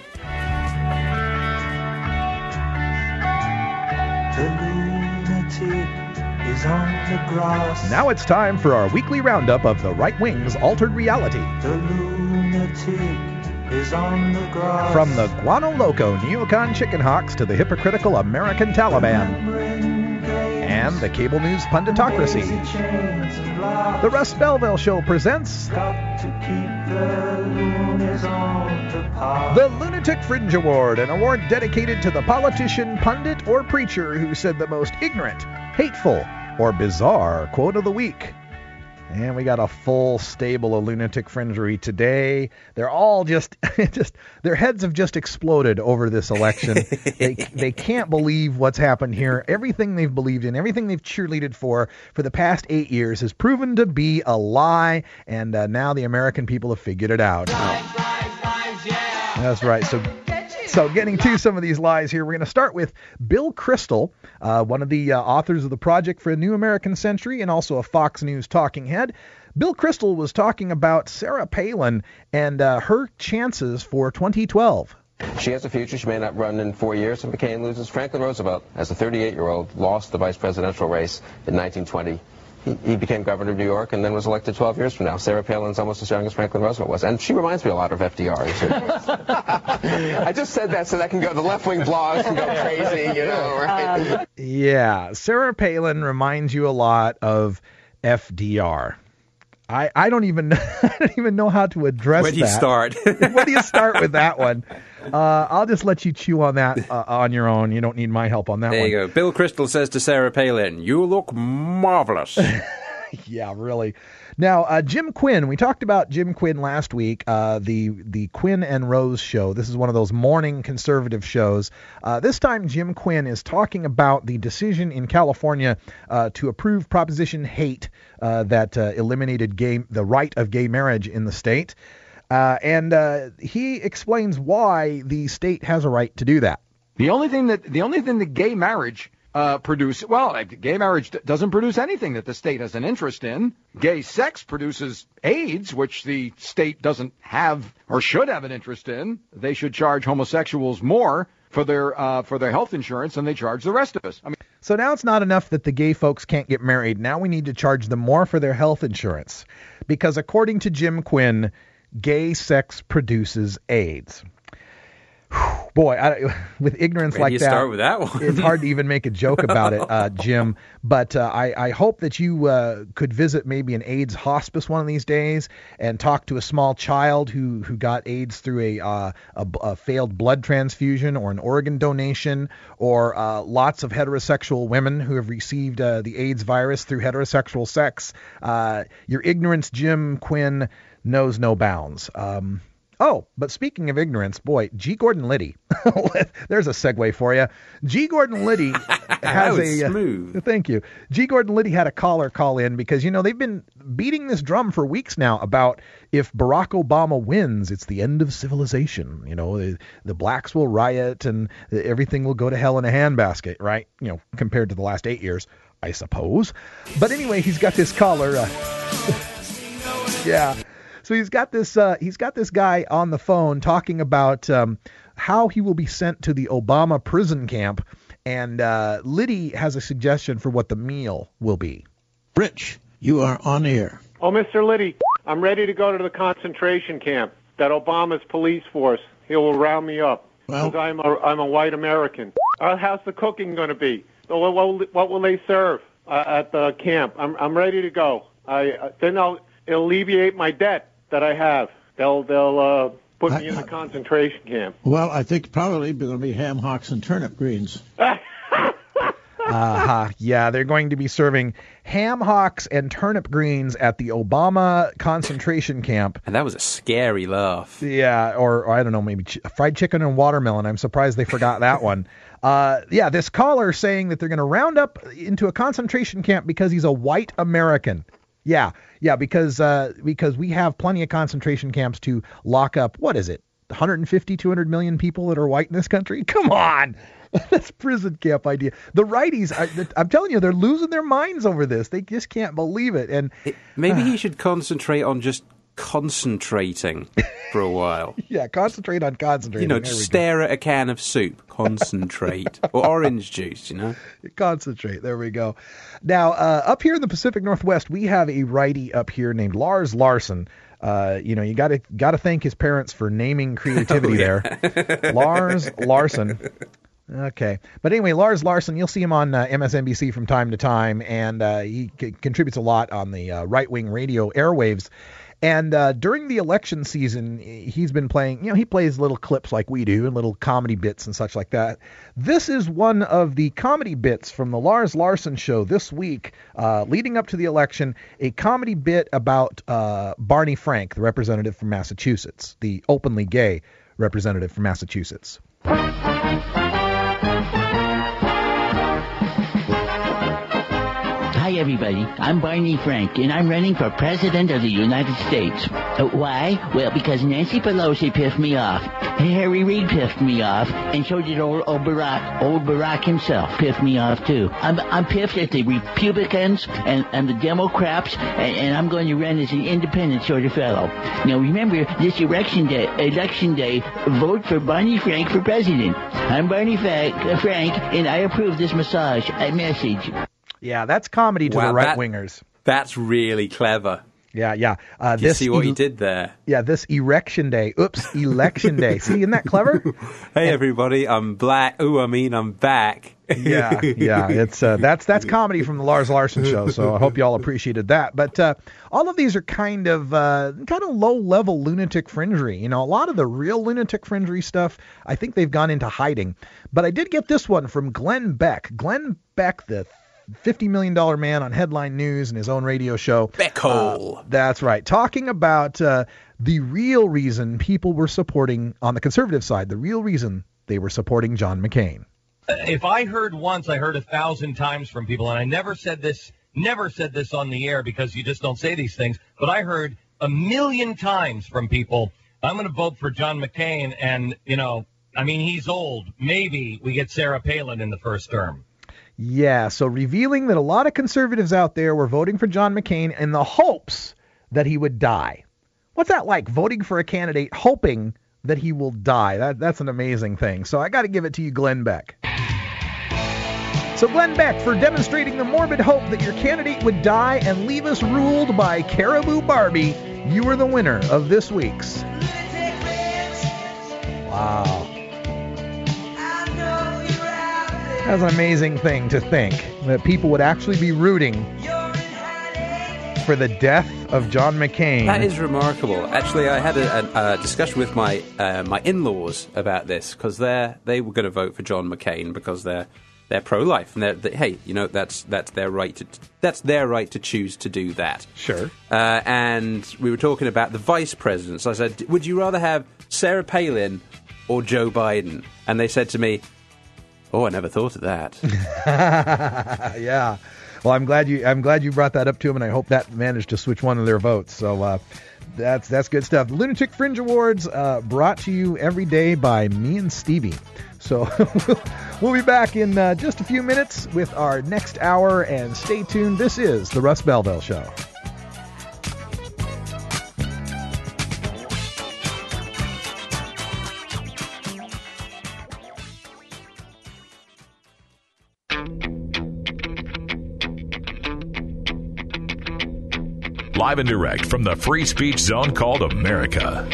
The lunatic is on the grass. Now it's time for our weekly roundup of the right wing's altered reality. The lunatic is on the grass. From the Guano Loco neocon chicken hawks to the hypocritical American Taliban. And the cable news punditocracy. The Russ Belville Show presents the Lunatic Fringe Award, an award dedicated to the politician, pundit, or preacher who said the most ignorant, hateful, or bizarre quote of the week. And we got a full stable of lunatic fringery today. They're all just, just their heads have just exploded over this election. they they can't believe what's happened here. Everything they've believed in, everything they've cheerleaded for for the past eight years has proven to be a lie. And uh, now the American people have figured it out. Lies, lies, lies, yeah. That's right. So. So getting to some of these lies here, we're going to start with Bill Kristol, uh, one of the uh, authors of the Project for a New American Century and also a Fox News talking head. Bill Kristol was talking about Sarah Palin and uh, her chances for twenty twelve. She has a future. She may not run in four years if McCain loses. Franklin Roosevelt, as a thirty-eight-year-old, lost the vice presidential race in nineteen twenty. He, he became governor of New York and then was elected twelve years from now. Sarah Palin's almost as young as Franklin Roosevelt was. And she reminds me a lot of F D R. I just said that so that can go, the left-wing blogs can go crazy, you know, right? Um, yeah, Sarah Palin reminds you a lot of F D R. I, I don't even I don't even know how to address that. Where do you that. start? Where do you start with that one? Uh, I'll just let you chew on that uh, on your own. You don't need my help on that there one. There you go. Bill Kristol says to Sarah Palin, "You look marvelous." Yeah, really. Now, uh, Jim Quinn, we talked about Jim Quinn last week, uh, the the Quinn and Rose show. This is one of those morning conservative shows. Uh, this time, Jim Quinn is talking about the decision in California uh, to approve Proposition eight uh, that uh, eliminated gay, the right of gay marriage in the state. Uh, and uh, he explains why the state has a right to do that. The only thing that the only thing that gay marriage Uh, produce well, gay marriage d- doesn't produce anything that the state has an interest in. Gay sex produces AIDS, which the state doesn't have or should have an interest in. They should charge homosexuals more for their uh, for their health insurance than they charge the rest of us. I mean, so now it's not enough that the gay folks can't get married. Now we need to charge them more for their health insurance, because according to Jim Quinn, gay sex produces AIDS. Boy, I, with ignorance Where like do you that, start with that one? It's hard to even make a joke about it, uh, Jim. But uh, I, I hope that you uh, could visit maybe an AIDS hospice one of these days and talk to a small child who, who got AIDS through a, uh, a, a failed blood transfusion or an organ donation, or uh, lots of heterosexual women who have received uh, the AIDS virus through heterosexual sex. Uh, your ignorance, Jim Quinn, knows no bounds. Um Oh, but speaking of ignorance, boy, G. Gordon Liddy. There's a segue for you. G. Gordon Liddy has a smooth. Uh, thank you. G. Gordon Liddy had a caller call in because, you know, they've been beating this drum for weeks now about if Barack Obama wins, it's the end of civilization. You know, the, the blacks will riot and everything will go to hell in a handbasket, right? You know, compared to the last eight years, I suppose. But anyway, he's got this caller. Uh, yeah. So he's got this uh, he's got this guy on the phone talking about um, how he will be sent to the Obama prison camp, and uh, Liddy has a suggestion for what the meal will be. Rich, you are on air. Oh, Mister Liddy, I'm ready to go to the concentration camp. That Obama's police force, he will round me up. Well, because I'm a I'm a white American. Uh, how's the cooking going to be? What, what, what will they serve uh, at the camp? I'm I'm ready to go. I uh, then I'll alleviate my debt that I have. They'll they'll uh, put me I, in the concentration camp. Well, I think probably going to be ham hocks and turnip greens. Uh-huh. Yeah, they're going to be serving ham hocks and turnip greens at the Obama concentration camp. And that was a scary laugh. Yeah, or, or I don't know, maybe ch- fried chicken and watermelon. I'm surprised they forgot that one. Uh, yeah, this caller saying that they're going to round up into a concentration camp because he's a white American. Yeah, yeah, because uh, because we have plenty of concentration camps to lock up, what is it, one hundred fifty, two hundred million people that are white in this country? Come on! That's prison camp idea. The righties, I, I'm telling you, they're losing their minds over this. They just can't believe it. And it, maybe uh, he should concentrate on just concentrating for a while. Yeah, concentrate on concentrating. You know, just stare go. at a can of soup. Concentrate. Or orange juice, you know? Concentrate. There we go. Now, uh, up here in the Pacific Northwest, we have a righty up here named Lars Larson. Uh, you know, you got to got to thank his parents for naming creativity oh, yeah. there. Lars Larson. Okay. But anyway, Lars Larson, you'll see him on uh, M S N B C from time to time, and uh, he c- contributes a lot on the uh, right-wing radio airwaves. And uh, during the election season, he's been playing, you know, he plays little clips like we do and little comedy bits and such like that. This is one of the comedy bits from the Lars Larson show this week, uh, leading up to the election, a comedy bit about uh, Barney Frank, the representative from Massachusetts, the openly gay representative from Massachusetts. Hi, everybody. I'm Barney Frank, and I'm running for President of the United States. Uh, why? Well, because Nancy Pelosi pissed me off, Harry Reid pissed me off, and so did old, old Barack. Old Barack himself pissed me off, too. I'm, I'm pissed at the Republicans and, and the Democrats, and, and I'm going to run as an independent sort of fellow. Now, remember, this election day, election day, vote for Barney Frank for president. I'm Barney Frank, uh, Frank and I approve this massage uh, message. Yeah, that's comedy to wow, the right-wingers. That, that's really clever. Yeah, yeah. Uh, Do you this see what e- you did there? Yeah, this erection day. Oops, election day. See, isn't that clever? Hey, and, everybody, I'm black. Ooh, I mean, I'm back. yeah, yeah. It's uh, that's that's comedy from the Lars Larson show. So I hope you all appreciated that. But uh, all of these are kind of uh, kind of low-level lunatic fringery. You know, a lot of the real lunatic fringery stuff, I think they've gone into hiding. But I did get this one from Glenn Beck. Glenn Beck, the fifty million dollars man on Headline News and his own radio show. Beckhole. Uh, that's right. Talking about uh, the real reason people were supporting, on the conservative side, the real reason they were supporting John McCain. If I heard once, I heard a thousand times from people, and I never said this, never said this on the air because you just don't say these things, but I heard a million times from people, I'm going to vote for John McCain, and, you know, I mean, he's old. Maybe we get Sarah Palin in the first term. Yeah, so revealing that a lot of conservatives out there were voting for John McCain in the hopes that he would die. What's that like, voting for a candidate hoping that he will die? That, that's an amazing thing. So I got to give it to you, Glenn Beck. So Glenn Beck, for demonstrating the morbid hope that your candidate would die and leave us ruled by Caribou Barbie, you are the winner of this week's. Wow. That's an amazing thing to think, that people would actually be rooting for the death of John McCain. That is remarkable. Actually, I had a, a, a discussion with my uh, my in-laws about this, because they they were going to vote for John McCain because they're they're pro-life, and they're, they, hey, you know, that's that's their right to that's their right to choose to do that. Sure. Uh, and we were talking about the vice president. So I said, would you rather have Sarah Palin or Joe Biden? And they said to me, oh, I never thought of that. Yeah. Well, I'm glad you I'm glad you brought that up to him, and I hope that managed to switch one of their votes. So uh, that's that's good stuff. Lunatic Fringe Awards uh, brought to you every day by me and Stevie. So we'll, we'll be back in uh, just a few minutes with our next hour, and stay tuned. This is the Russ Belville Show. Live and direct from the free speech zone called America.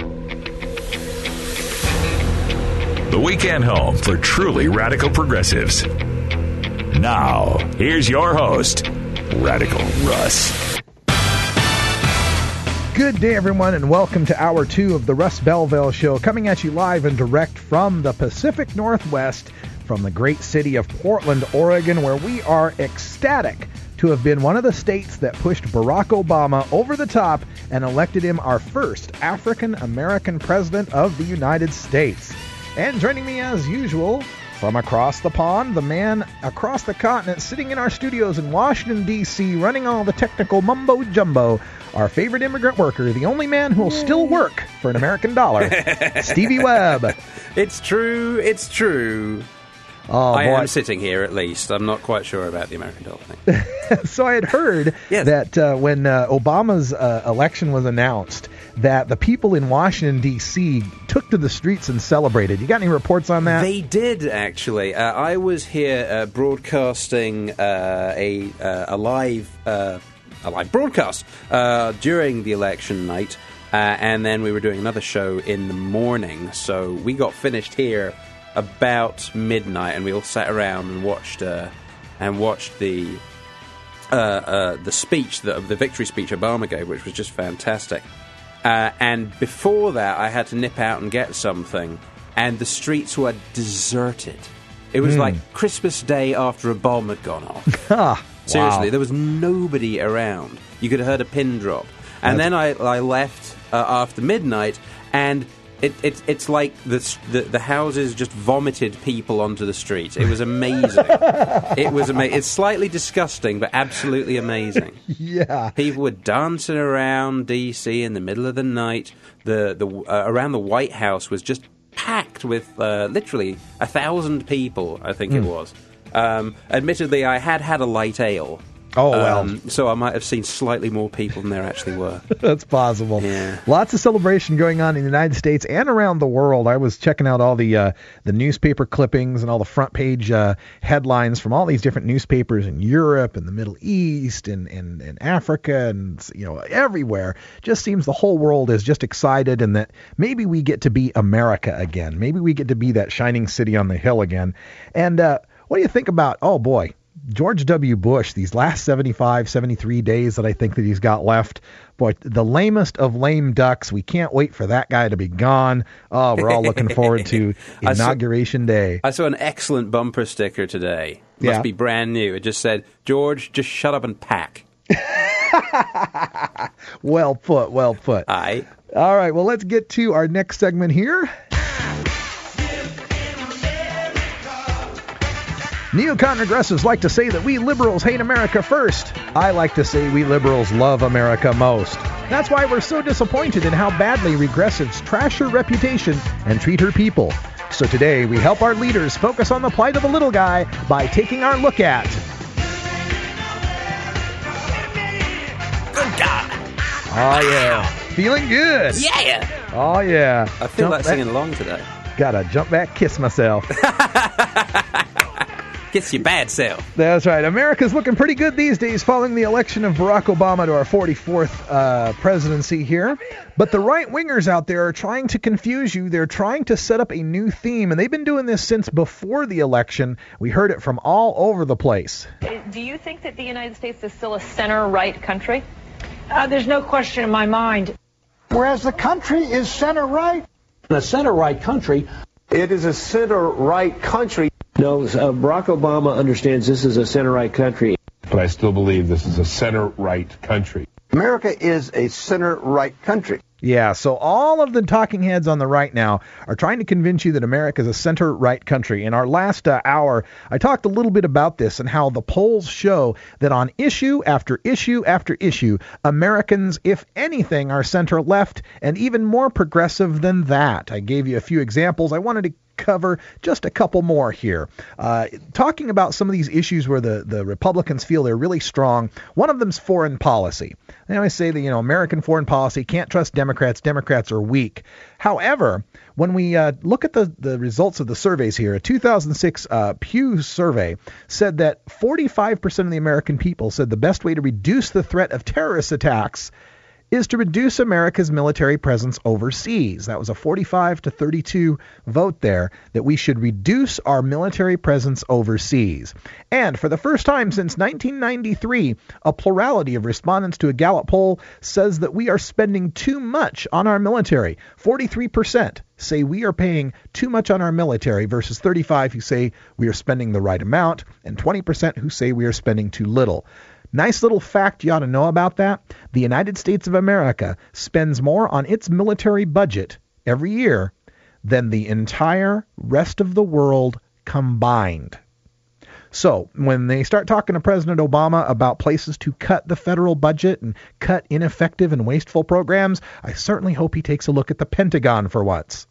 The weekend home for truly radical progressives. Now, here's your host, Radical Russ. Good day, everyone, and welcome to Hour two of the Russ Belville Show, coming at you live and direct from the Pacific Northwest from the great city of Portland, Oregon, where we are ecstatic to have been one of the states that pushed Barack Obama over the top and elected him our first African-American president of the United States. And joining me as usual, from across the pond, the man across the continent sitting in our studios in Washington, D C, running all the technical mumbo-jumbo, our favorite immigrant worker, the only man who will still work for an American dollar, Stevie Webb. It's true, it's true. Oh, I boy. am sitting here, at least. I'm not quite sure about the American dollar thing. So I had heard Yes. that uh, when uh, Obama's uh, election was announced, that the people in Washington, D C took to the streets and celebrated. You got any reports on that? They did, actually. Uh, I was here uh, broadcasting uh, a, uh, a live uh, a live broadcast uh, during the election night, uh, and then we were doing another show in the morning. So we got finished here about midnight, and we all sat around and watched uh, and watched the uh, uh, the speech, the, the victory speech Obama gave, which was just fantastic. Uh, and before that, I had to nip out and get something, and the streets were deserted. It was Mm. like Christmas Day after a bomb had gone off. Ah, Seriously, wow. there was nobody around. You could have heard a pin drop. And then I, I left uh, after midnight, and it, it, it's like the, the the houses just vomited people onto the streets. It was amazing. It was amazing. It's slightly disgusting, but absolutely amazing. Yeah. People were dancing around D C in the middle of the night. The the uh, around the White House was just packed with uh, literally a thousand people, I think it Mm. was. Um, admittedly, I had had a light ale. Oh, well. Um, so I might have seen slightly more people than there actually were. That's possible. Yeah. Lots of celebration going on in the United States and around the world. I was checking out all the uh, the newspaper clippings and all the front page uh, headlines from all these different newspapers in Europe and the Middle East and, and, and Africa and, you know, everywhere. Just seems the whole world is just excited, and that maybe we get to be America again. Maybe we get to be that shining city on the hill again. And uh, what do you think about, oh boy, George W. Bush, these last seventy-five, seventy-three days that I think that he's got left? Boy, the lamest of lame ducks. We can't wait for that guy to be gone. Oh, we're all looking forward to I saw- Inauguration Day. I saw an excellent bumper sticker today. Must Yeah. be brand new. It just said, "George, just shut up and pack." Well put, well put. Aye. All right, well, let's get to our next segment here. Neocon regressives like to say that we liberals hate America first. I like to say we liberals love America most. That's why we're so disappointed in how badly regressives trash her reputation and treat her people. So today we help our leaders focus on the plight of the little guy by taking our look at... Good God. Oh, yeah. Feeling good. Yeah. Oh, yeah. I feel Jump like back- singing along today. Gotta jump back, kiss myself. Kiss your bad self. That's right. America's looking pretty good these days following the election of Barack Obama to our forty-fourth uh, presidency here. But the right-wingers out there are trying to confuse you. They're trying to set up a new theme, and they've been doing this since before the election. We heard it from all over the place. Do you think that the United States is still a center-right country? Uh, there's no question in my mind. Whereas the country is center right. A center-right country. It is a center-right country. No, uh, Barack Obama understands this is a center-right country. But I still believe this is a center-right country. America is a center right country. Yeah, so all of the talking heads on the right now are trying to convince you that America is a center-right country. In our last uh, hour, I talked a little bit about this and how the polls show that on issue after issue after issue, Americans, if anything, are center-left and even more progressive than that. I gave you a few examples. I wanted to cover just a couple more here. Uh, talking about some of these issues where the, the Republicans feel they're really strong, one of them's foreign policy. They always say that, you know, American foreign policy, can't trust Democrats. Democrats are weak. However, when we uh, look at the, the results of the surveys here, a two thousand six uh, Pew survey said that forty-five percent of the American people said the best way to reduce the threat of terrorist attacks is to reduce America's military presence overseas. That was a forty-five to thirty-two vote there, that we should reduce our military presence overseas. And for the first time since nineteen ninety-three, a plurality of respondents to a Gallup poll says that we are spending too much on our military. forty-three percent say we are paying too much on our military versus thirty-five who say we are spending the right amount, and twenty percent who say we are spending too little. Nice little fact you ought to know about that. The United States of America spends more on its military budget every year than the entire rest of the world combined. So when they start talking to President Obama about places to cut the federal budget and cut ineffective and wasteful programs, I certainly hope he takes a look at the Pentagon for once.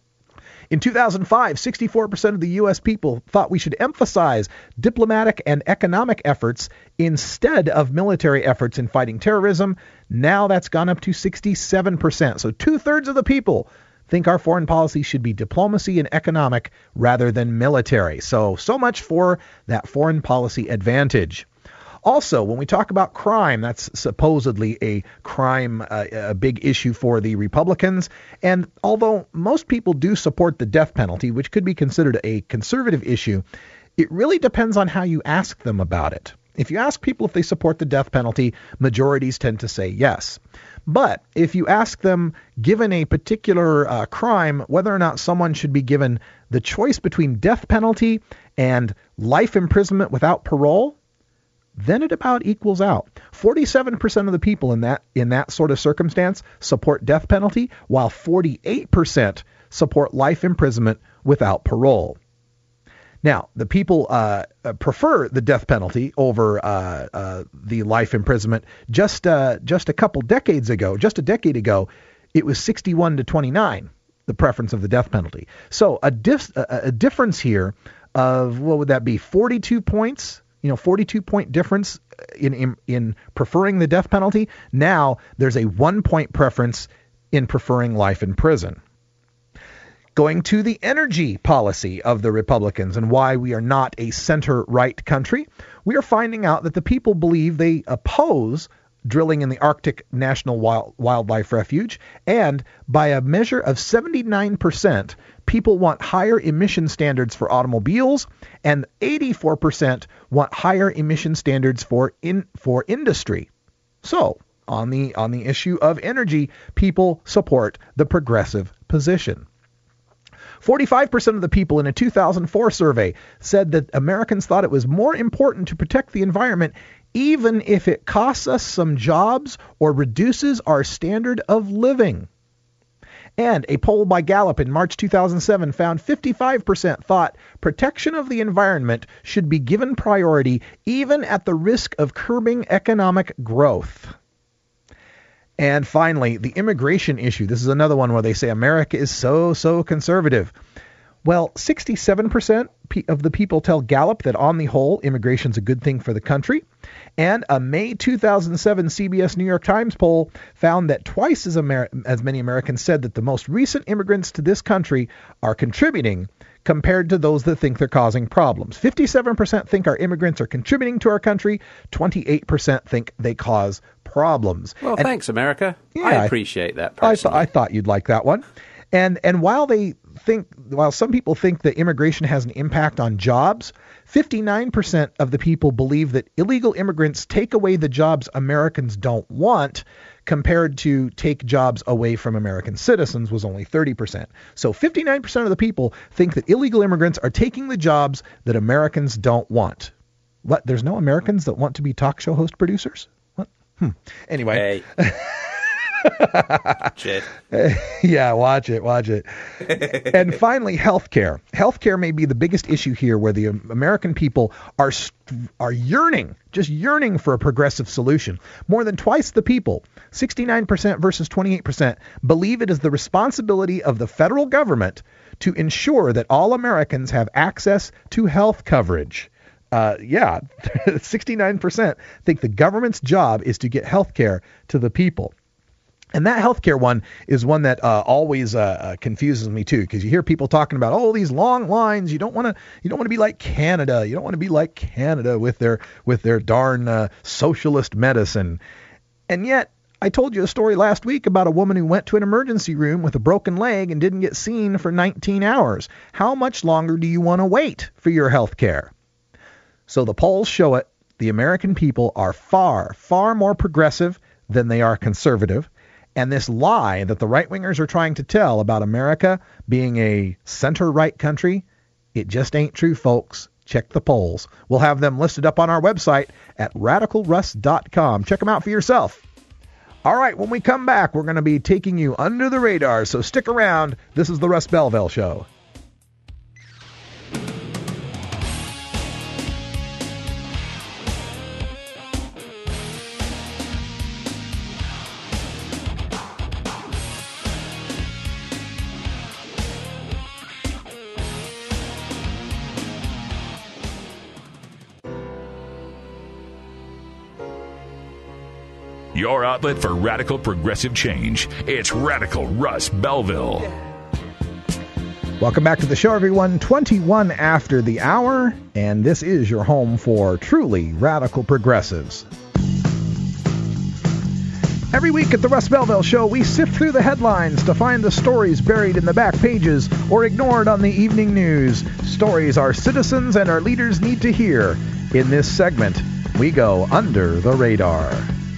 In two thousand five, sixty-four percent of the U S people thought we should emphasize diplomatic and economic efforts instead of military efforts in fighting terrorism. Now that's gone up to sixty-seven percent. So two-thirds of the people think our foreign policy should be diplomacy and economic rather than military. So, so much for that foreign policy advantage. Also, when we talk about crime, that's supposedly a crime, uh, a big issue for the Republicans. And although most people do support the death penalty, which could be considered a conservative issue, it really depends on how you ask them about it. If you ask people if they support the death penalty, majorities tend to say yes. But if you ask them, given a particular uh, crime, whether or not someone should be given the choice between death penalty and life imprisonment without parole, then it about equals out. forty-seven percent of the people in that in that sort of circumstance support death penalty, while forty-eight percent support life imprisonment without parole. Now, the people uh, prefer the death penalty over uh, uh, the life imprisonment. Just uh, just a couple decades ago, just a decade ago, it was sixty-one to twenty-nine, the preference of the death penalty. So a, dif- a, a difference here of, what would that be, forty-two points? You know, forty-two point difference in, in in preferring the death penalty. Now there's a one point preference in preferring life in prison. Going to the energy policy of the Republicans and why we are not a center-right country, we are finding out that the people believe they oppose drilling in the Arctic National Wild, Wildlife Refuge, and by a measure of seventy-nine percent, people want higher emission standards for automobiles, and eighty-four percent want higher emission standards for in for industry. So, on the on the issue of energy, people support the progressive position. forty-five percent of the people in a two thousand four survey said that Americans thought it was more important to protect the environment even if it costs us some jobs or reduces our standard of living. And a poll by Gallup in March two thousand seven found fifty-five percent thought protection of the environment should be given priority even at the risk of curbing economic growth. And finally, the immigration issue. This is another one where they say America is so, so conservative. Well, sixty-seven percent of the people tell Gallup that on the whole, immigration is a good thing for the country. And a May two thousand seven C B S New York Times poll found that twice as, Amer- as many Americans said that the most recent immigrants to this country are contributing compared to those that think they're causing problems. fifty-seven percent think our immigrants are contributing to our country. twenty-eight percent think they cause problems. Well, and, thanks, America. Yeah, I appreciate that I, personally. th- I thought you'd like that one. And and while they think, while some people think that immigration has an impact on jobs, fifty-nine percent of the people believe that illegal immigrants take away the jobs Americans don't want, compared to take jobs away from American citizens was only thirty percent. So fifty-nine percent of the people think that illegal immigrants are taking the jobs that Americans don't want. What? There's no Americans that want to be talk show host producers? What? Hmm. Anyway. Hey. Watch it. Yeah, watch it, watch it. And finally, healthcare. Healthcare may be the biggest issue here, where the American people are are yearning, just yearning for a progressive solution. More than twice the people, sixty-nine percent versus twenty-eight percent, believe it is the responsibility of the federal government to ensure that all Americans have access to health coverage. Uh, yeah, sixty-nine percent think the government's job is to get health care to the people. And that healthcare one is one that uh, always uh, uh, confuses me too, because you hear people talking about, oh, these long lines. You don't want to, you don't want to be like Canada. You don't want to be like Canada with their with their darn uh, socialist medicine. And yet, I told you a story last week about a woman who went to an emergency room with a broken leg and didn't get seen for nineteen hours. How much longer do you want to wait for your health care? So the polls show it. The American people are far, far more progressive than they are conservative. And this lie that the right-wingers are trying to tell about America being a center-right country, it just ain't true, folks. Check the polls. We'll have them listed up on our website at radical russ dot com. Check them out for yourself. All right, when we come back, we're going to be taking you under the radar, so stick around. This is the Russ Belville Show. Your outlet for radical progressive change. It's Radical Russ Belville. Welcome back to the show, everyone. twenty-one after the hour, and this is your home for truly radical progressives. Every week at the Russ Belville Show, we sift through the headlines to find the stories buried in the back pages or ignored on the evening news. Stories our citizens and our leaders need to hear. In this segment, we go under the radar.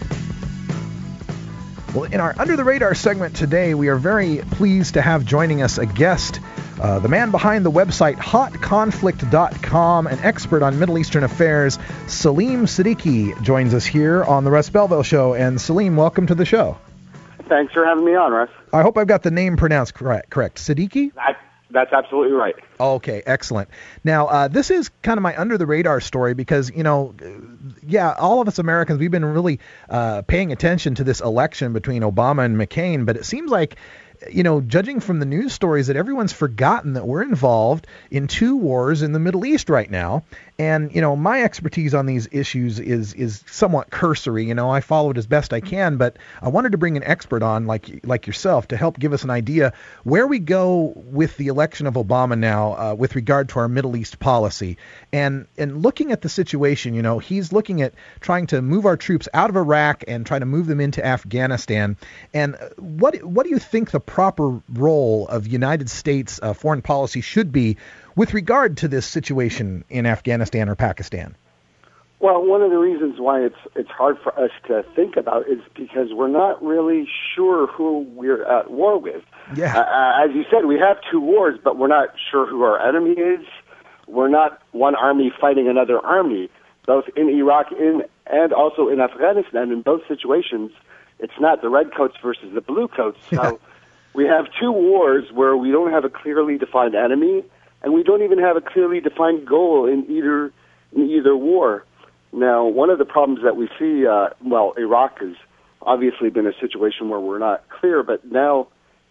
Well, in our Under the Radar segment today, we are very pleased to have joining us a guest, uh, the man behind the website hot conflict dot com, an expert on Middle Eastern affairs. Salim Siddiqui joins us here on the Russ Belville Show. And Salim, welcome to the show. Thanks for having me on, Russ. I hope I've got the name pronounced correct. Correct. Siddiqui? I- That's absolutely right. Okay, excellent. Now, uh, this is kind of my under-the-radar story because, you know, yeah, all of us Americans, we've been really uh, paying attention to this election between Obama and McCain, but it seems like, you know, judging from the news stories, that everyone's forgotten that we're involved in two wars in the Middle East right now. And, you know, my expertise on these issues is is somewhat cursory. You know, I follow it as best I can, but I wanted to bring an expert on like like yourself to help give us an idea where we go with the election of Obama now uh, with regard to our Middle East policy. And and looking at the situation, you know, he's looking at trying to move our troops out of Iraq and try to move them into Afghanistan. And what what do you think the proper role of United States uh, foreign policy should be with regard to this situation in Afghanistan or Pakistan? Well, one of the reasons why it's it's hard for us to think about is because we're not really sure who we're at war with. Yeah. Uh, as you said, we have two wars, but we're not sure who our enemy is. We're not one army fighting another army, both in Iraq in, and also in Afghanistan. In both situations, it's not the red coats versus the blue coats. So we have two wars where we don't have a clearly defined enemy, and we don't even have a clearly defined goal in either in either war. Now, one of the problems that we see, uh, well, Iraq has obviously been a situation where we're not clear, but now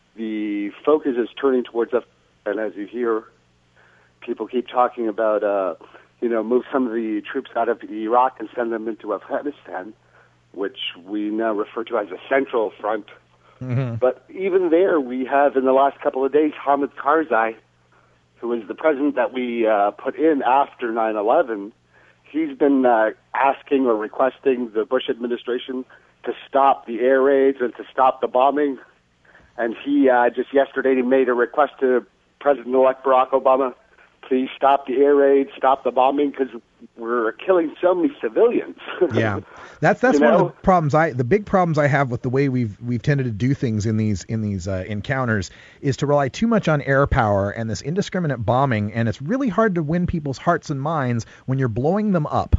the focus is turning towards us. And as you hear, people keep talking about, uh, you know, move some of the troops out of Iraq and send them into Afghanistan, which we now refer to as a central front. Mm-hmm. But even there, we have in the last couple of days Hamid Karzai, who is the president that we uh, put in after nine eleven. He's been uh, asking or requesting the Bush administration to stop the air raids and to stop the bombing. And he uh, just yesterday he made a request to President-elect Barack Obama, please stop the air raids, stop the bombing, because we're killing so many civilians. Yeah, that's that's You one know? of the problems. I the big problems I have with the way we've we've tended to do things in these in these uh, encounters is to rely too much on air power and this indiscriminate bombing, and it's really hard to win people's hearts and minds when you're blowing them up.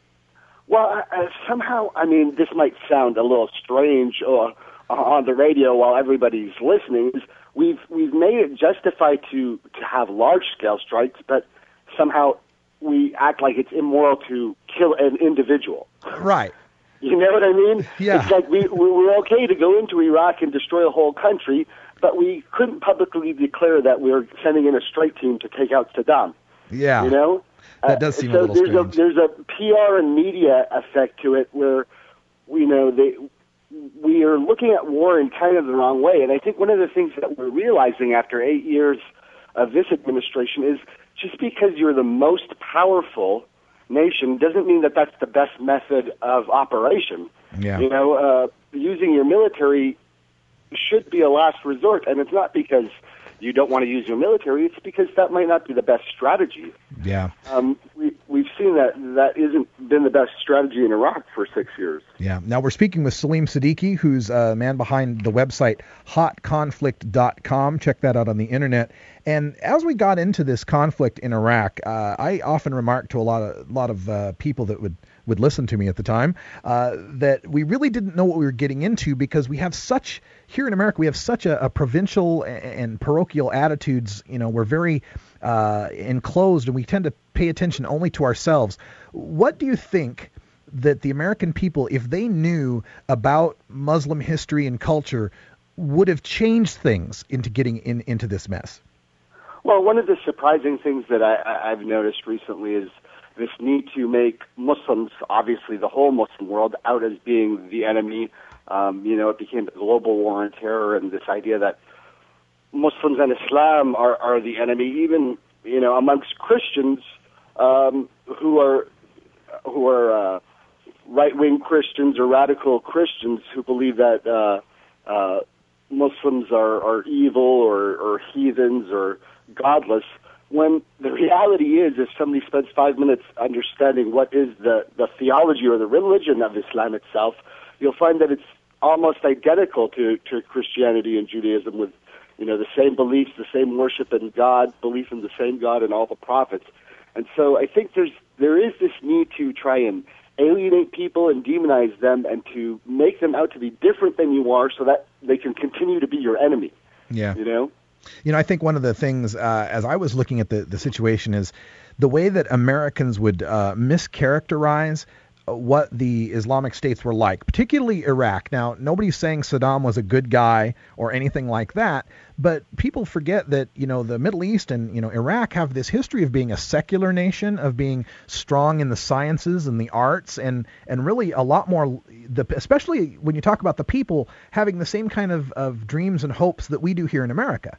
Well, uh, somehow, I mean, this might sound a little strange uh, on the radio while everybody's listening. Is we've we've made it justified to to have large scale strikes, but somehow we act like it's immoral to kill an individual. Right. You know what I mean? Yeah. It's like we we were okay to go into Iraq and destroy a whole country, but we couldn't publicly declare that we were sending in a strike team to take out Saddam. Yeah. You know? That does seem so a little there's strange. A, there's a P R and media effect to it where, you know, they, we are looking at war in kind of the wrong way. And I think one of the things that we're realizing after eight years of this administration is just because you're the most powerful nation doesn't mean that that's the best method of operation. Yeah. You know, uh, using your military should be a last resort, and it's not because you don't want to use your military. It's because that might not be the best strategy. Yeah. Um, we, we've seen that that isn't been the best strategy in Iraq for six years. Yeah. Now we're speaking with Salim Siddiqui, who's a man behind the website hot conflict dot com. Check that out on the internet. And as we got into this conflict in Iraq, uh, I often remarked to a lot of lot of uh, people that would would listen to me at the time uh, that we really didn't know what we were getting into, because we have such here in America we have such a, a provincial and parochial attitudes. You know, we're very uh, enclosed, and we tend to pay attention only to ourselves. What do you think that the American people, if they knew about Muslim history and culture, would have changed things into getting in, into this mess? Well, one of the surprising things that I, I, I've noticed recently is this need to make Muslims, obviously the whole Muslim world, out as being the enemy. Um, you know, it became a global war on terror, and this idea that Muslims and Islam are, are the enemy, even, you know, amongst Christians um, who are who are uh, right-wing Christians or radical Christians who believe that uh, uh, Muslims are, are evil or, or heathens or godless, when the reality is, if somebody spends five minutes understanding what is the, the theology or the religion of Islam itself, you'll find that it's almost identical to, to Christianity and Judaism, with, you know, the same beliefs, the same worship in God, belief in the same God and all the prophets. And so I think there's there is this need to try and alienate people and demonize them and to make them out to be different than you are so that they can continue to be your enemy. Yeah. You know? You know, I think one of the things, uh, as I was looking at the, the situation, is the way that Americans would uh, mischaracterize what the Islamic states were like, particularly Iraq. Now, nobody's saying Saddam was a good guy or anything like that, but people forget that, you know, the Middle East and, you know, Iraq have this history of being a secular nation, of being strong in the sciences and the arts, and, and really a lot more, the, especially when you talk about the people having the same kind of, of dreams and hopes that we do here in America.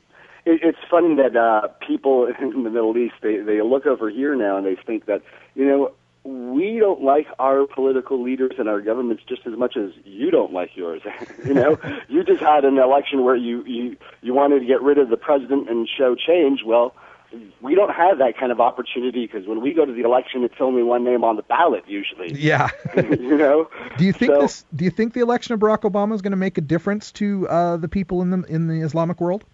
It's funny that uh, people in the Middle East, they, they look over here now and they think that, you know, we don't like our political leaders and our governments just as much as you don't like yours. You know, you just had an election where you, you, you wanted to get rid of the president and show change. Well, we don't have that kind of opportunity, because when we go to the election, it's only one name on the ballot usually. Yeah. You know? Do you think so, this? Do you think the election of Barack Obama is going to make a difference to uh, the people in the in the Islamic world?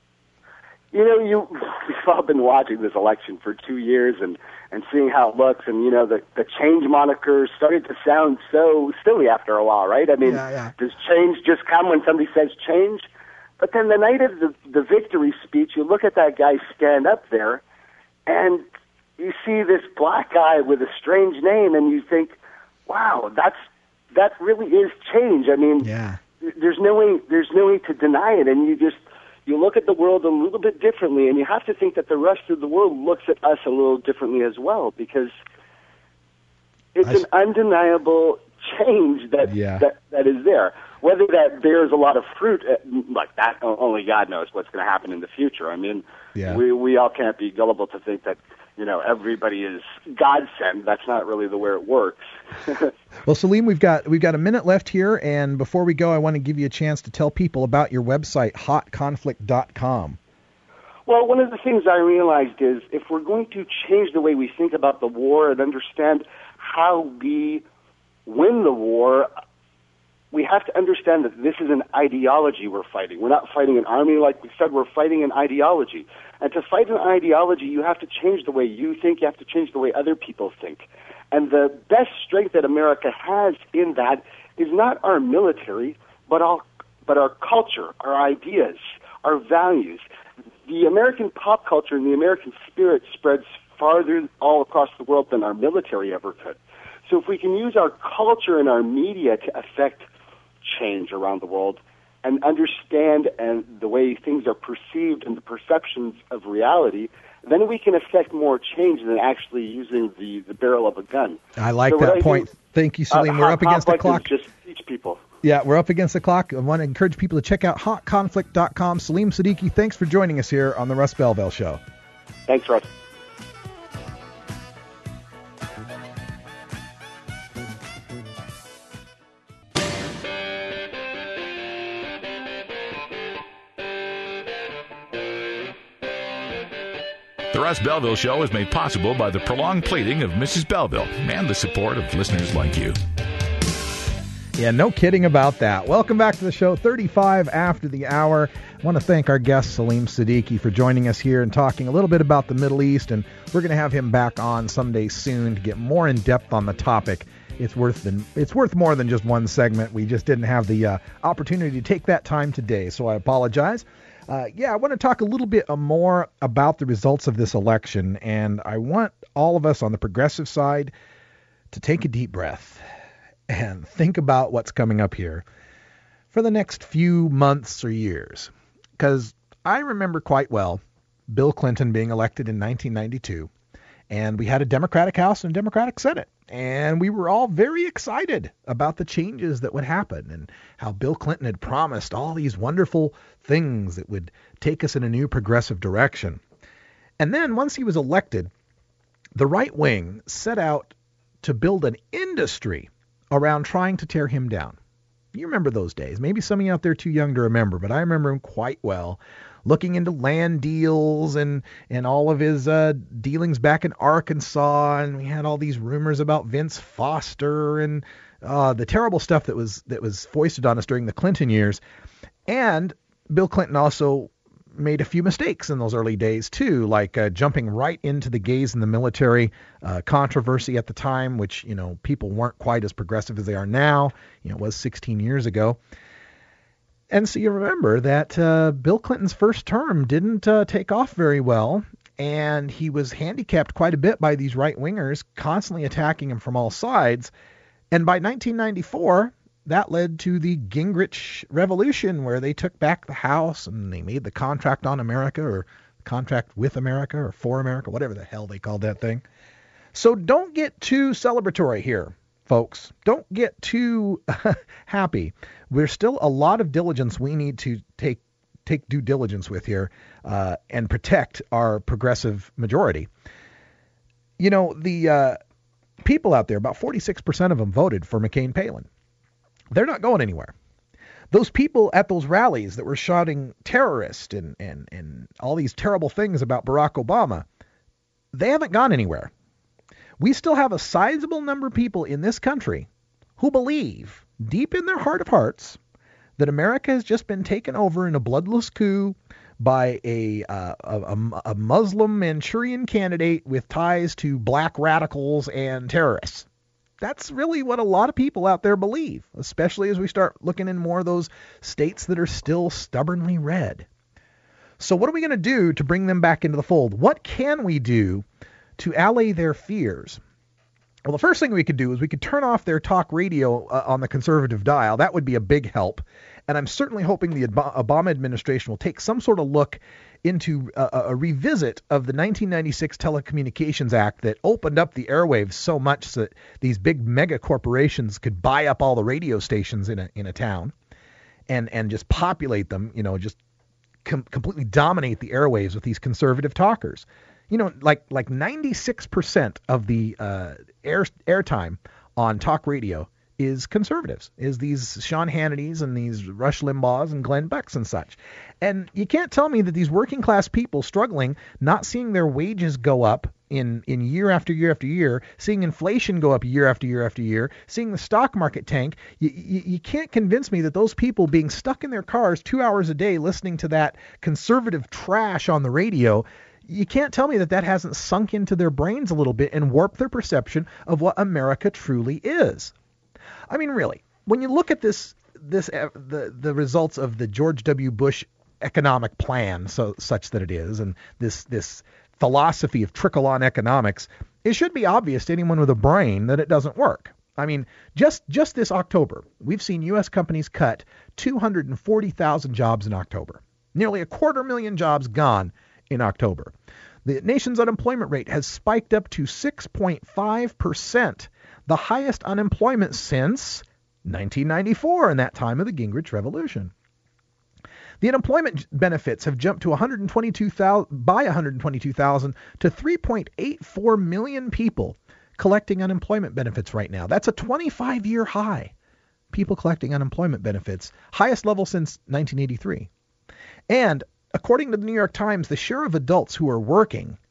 You know, you we've all been watching this election for two years and, and seeing how it looks, and, you know, the, the change moniker started to sound so silly after a while, right? I mean, yeah, yeah. Does change just come when somebody says change? But then the night of the, the victory speech, you look at that guy stand up there, and you see this black guy with a strange name, and you think, wow, that's that really is change. I mean, yeah. there's no way there's no way to deny it, and you just you look at the world a little bit differently, and you have to think that the rest of the world looks at us a little differently as well, because it's an undeniable change that, yeah. that that is there. Whether that bears a lot of fruit, like that, only God knows what's going to happen in the future. I mean, yeah. we we all can't be gullible to think that, you know, everybody is God sent. That's not really the way it works. Well, Salim, we've got we've got a minute left here, and before we go, I want to give you a chance to tell people about your website, hot conflict dot com. Well, one of the things I realized is if we're going to change the way we think about the war and understand how we win the war, we have to understand that this is an ideology we're fighting. We're not fighting an army, like we said, we're fighting an ideology. And to fight an ideology, you have to change the way you think, you have to change the way other people think. And the best strength that America has in that is not our military, but our, but our culture, our ideas, our values. The American pop culture and the American spirit spreads farther all across the world than our military ever could. So if we can use our culture and our media to affect change around the world and understand and the way things are perceived and the perceptions of reality, then we can affect more change than actually using the, the barrel of a gun. I like so that I point. Do, Thank you, Salim. uh, We're up against the clock. Just teach people. Yeah, we're up against the clock. I want to encourage people to check out hot conflict dot com. Salim Siddiqui, thanks for joining us here on the Russ Belville Show. Thanks, Russ. The Russ Belville Show is made possible by the prolonged pleading of Missus Belville and the support of listeners like you. Yeah, no kidding about that. Welcome back to the show, thirty-five after the hour. I want to thank our guest, Salim Siddiqui, for joining us here and talking a little bit about the Middle East, and we're going to have him back on someday soon to get more in depth on the topic. It's worth than, it's worth more than just one segment. We just didn't have the uh, opportunity to take that time today, so I apologize. Uh, yeah, I want to talk a little bit more about the results of this election, and I want all of us on the progressive side to take a deep breath and think about what's coming up here for the next few months or years. Because I remember quite well Bill Clinton being elected in nineteen ninety-two, and we had a Democratic House and a Democratic Senate, and we were all very excited about the changes that would happen and how Bill Clinton had promised all these wonderful things that would take us in a new progressive direction. And then once he was elected, the right wing set out to build an industry around trying to tear him down. You remember those days. Maybe some of you out there are too young to remember, but I remember him quite well, looking into land deals and, and all of his uh, dealings back in Arkansas, and we had all these rumors about Vince Foster and uh, the terrible stuff that was that was foisted on us during the Clinton years. And Bill Clinton also made a few mistakes in those early days too, like uh, jumping right into the gays in the military uh, controversy at the time, which, you know, people weren't quite as progressive as they are now. You know, it was sixteen years ago. And so you remember that uh, Bill Clinton's first term didn't uh, take off very well, and he was handicapped quite a bit by these right-wingers constantly attacking him from all sides. And by nineteen ninety-four, that led to the Gingrich Revolution, where they took back the House and they made the contract on America, or contract with America, or for America, whatever the hell they called that thing. So don't get too celebratory here, folks. Don't get too happy. There's still a lot of diligence we need to take take due diligence with here uh, and protect our progressive majority. You know, the uh, people out there, about forty-six percent of them voted for McCain-Palin. They're not going anywhere. Those people at those rallies that were shouting terrorist and, and, and all these terrible things about Barack Obama, they haven't gone anywhere. We still have a sizable number of people in this country who believe, deep in their heart of hearts, that America has just been taken over in a bloodless coup by a, uh, a, a Muslim Manchurian candidate with ties to black radicals and terrorists. That's really what a lot of people out there believe, especially as we start looking in more of those states that are still stubbornly red. So what are we going to do to bring them back into the fold? What can we do to allay their fears? Well, the first thing we could do is we could turn off their talk radio uh, on the conservative dial. That would be a big help. And I'm certainly hoping the Obama administration will take some sort of look into a, a revisit of the nineteen ninety-six Telecommunications Act that opened up the airwaves so much that these big mega corporations could buy up all the radio stations in a in a town and and just populate them, you know, just com- completely dominate the airwaves with these conservative talkers. You know, like like ninety-six percent of the uh, air airtime on talk radio is conservatives, is these Sean Hannitys and these Rush Limbaughs and Glenn Becks and such. And you can't tell me that these working class people struggling, not seeing their wages go up in, in year after year after year, seeing inflation go up year after year after year, seeing the stock market tank, you, you, you can't convince me that those people being stuck in their cars two hours a day listening to that conservative trash on the radio, you can't tell me that that hasn't sunk into their brains a little bit and warped their perception of what America truly is. I mean, really, when you look at this, this uh, the the results of the George W. Bush economic plan, so such that it is, and this this philosophy of trickle-on economics, it should be obvious to anyone with a brain that it doesn't work. I mean, just just this October, we've seen U S companies cut two hundred forty thousand jobs in October. Nearly a quarter million jobs gone in October. The nation's unemployment rate has spiked up to six point five percent, the highest unemployment since nineteen ninety-four, in that time of the Gingrich Revolution. The unemployment benefits have jumped to one hundred twenty-two thousand by one hundred twenty-two thousand to three point eight four million people collecting unemployment benefits right now. That's a twenty-five year high. People collecting unemployment benefits, highest level since nineteen eighty-three. And according to the New York Times, the share of adults who are working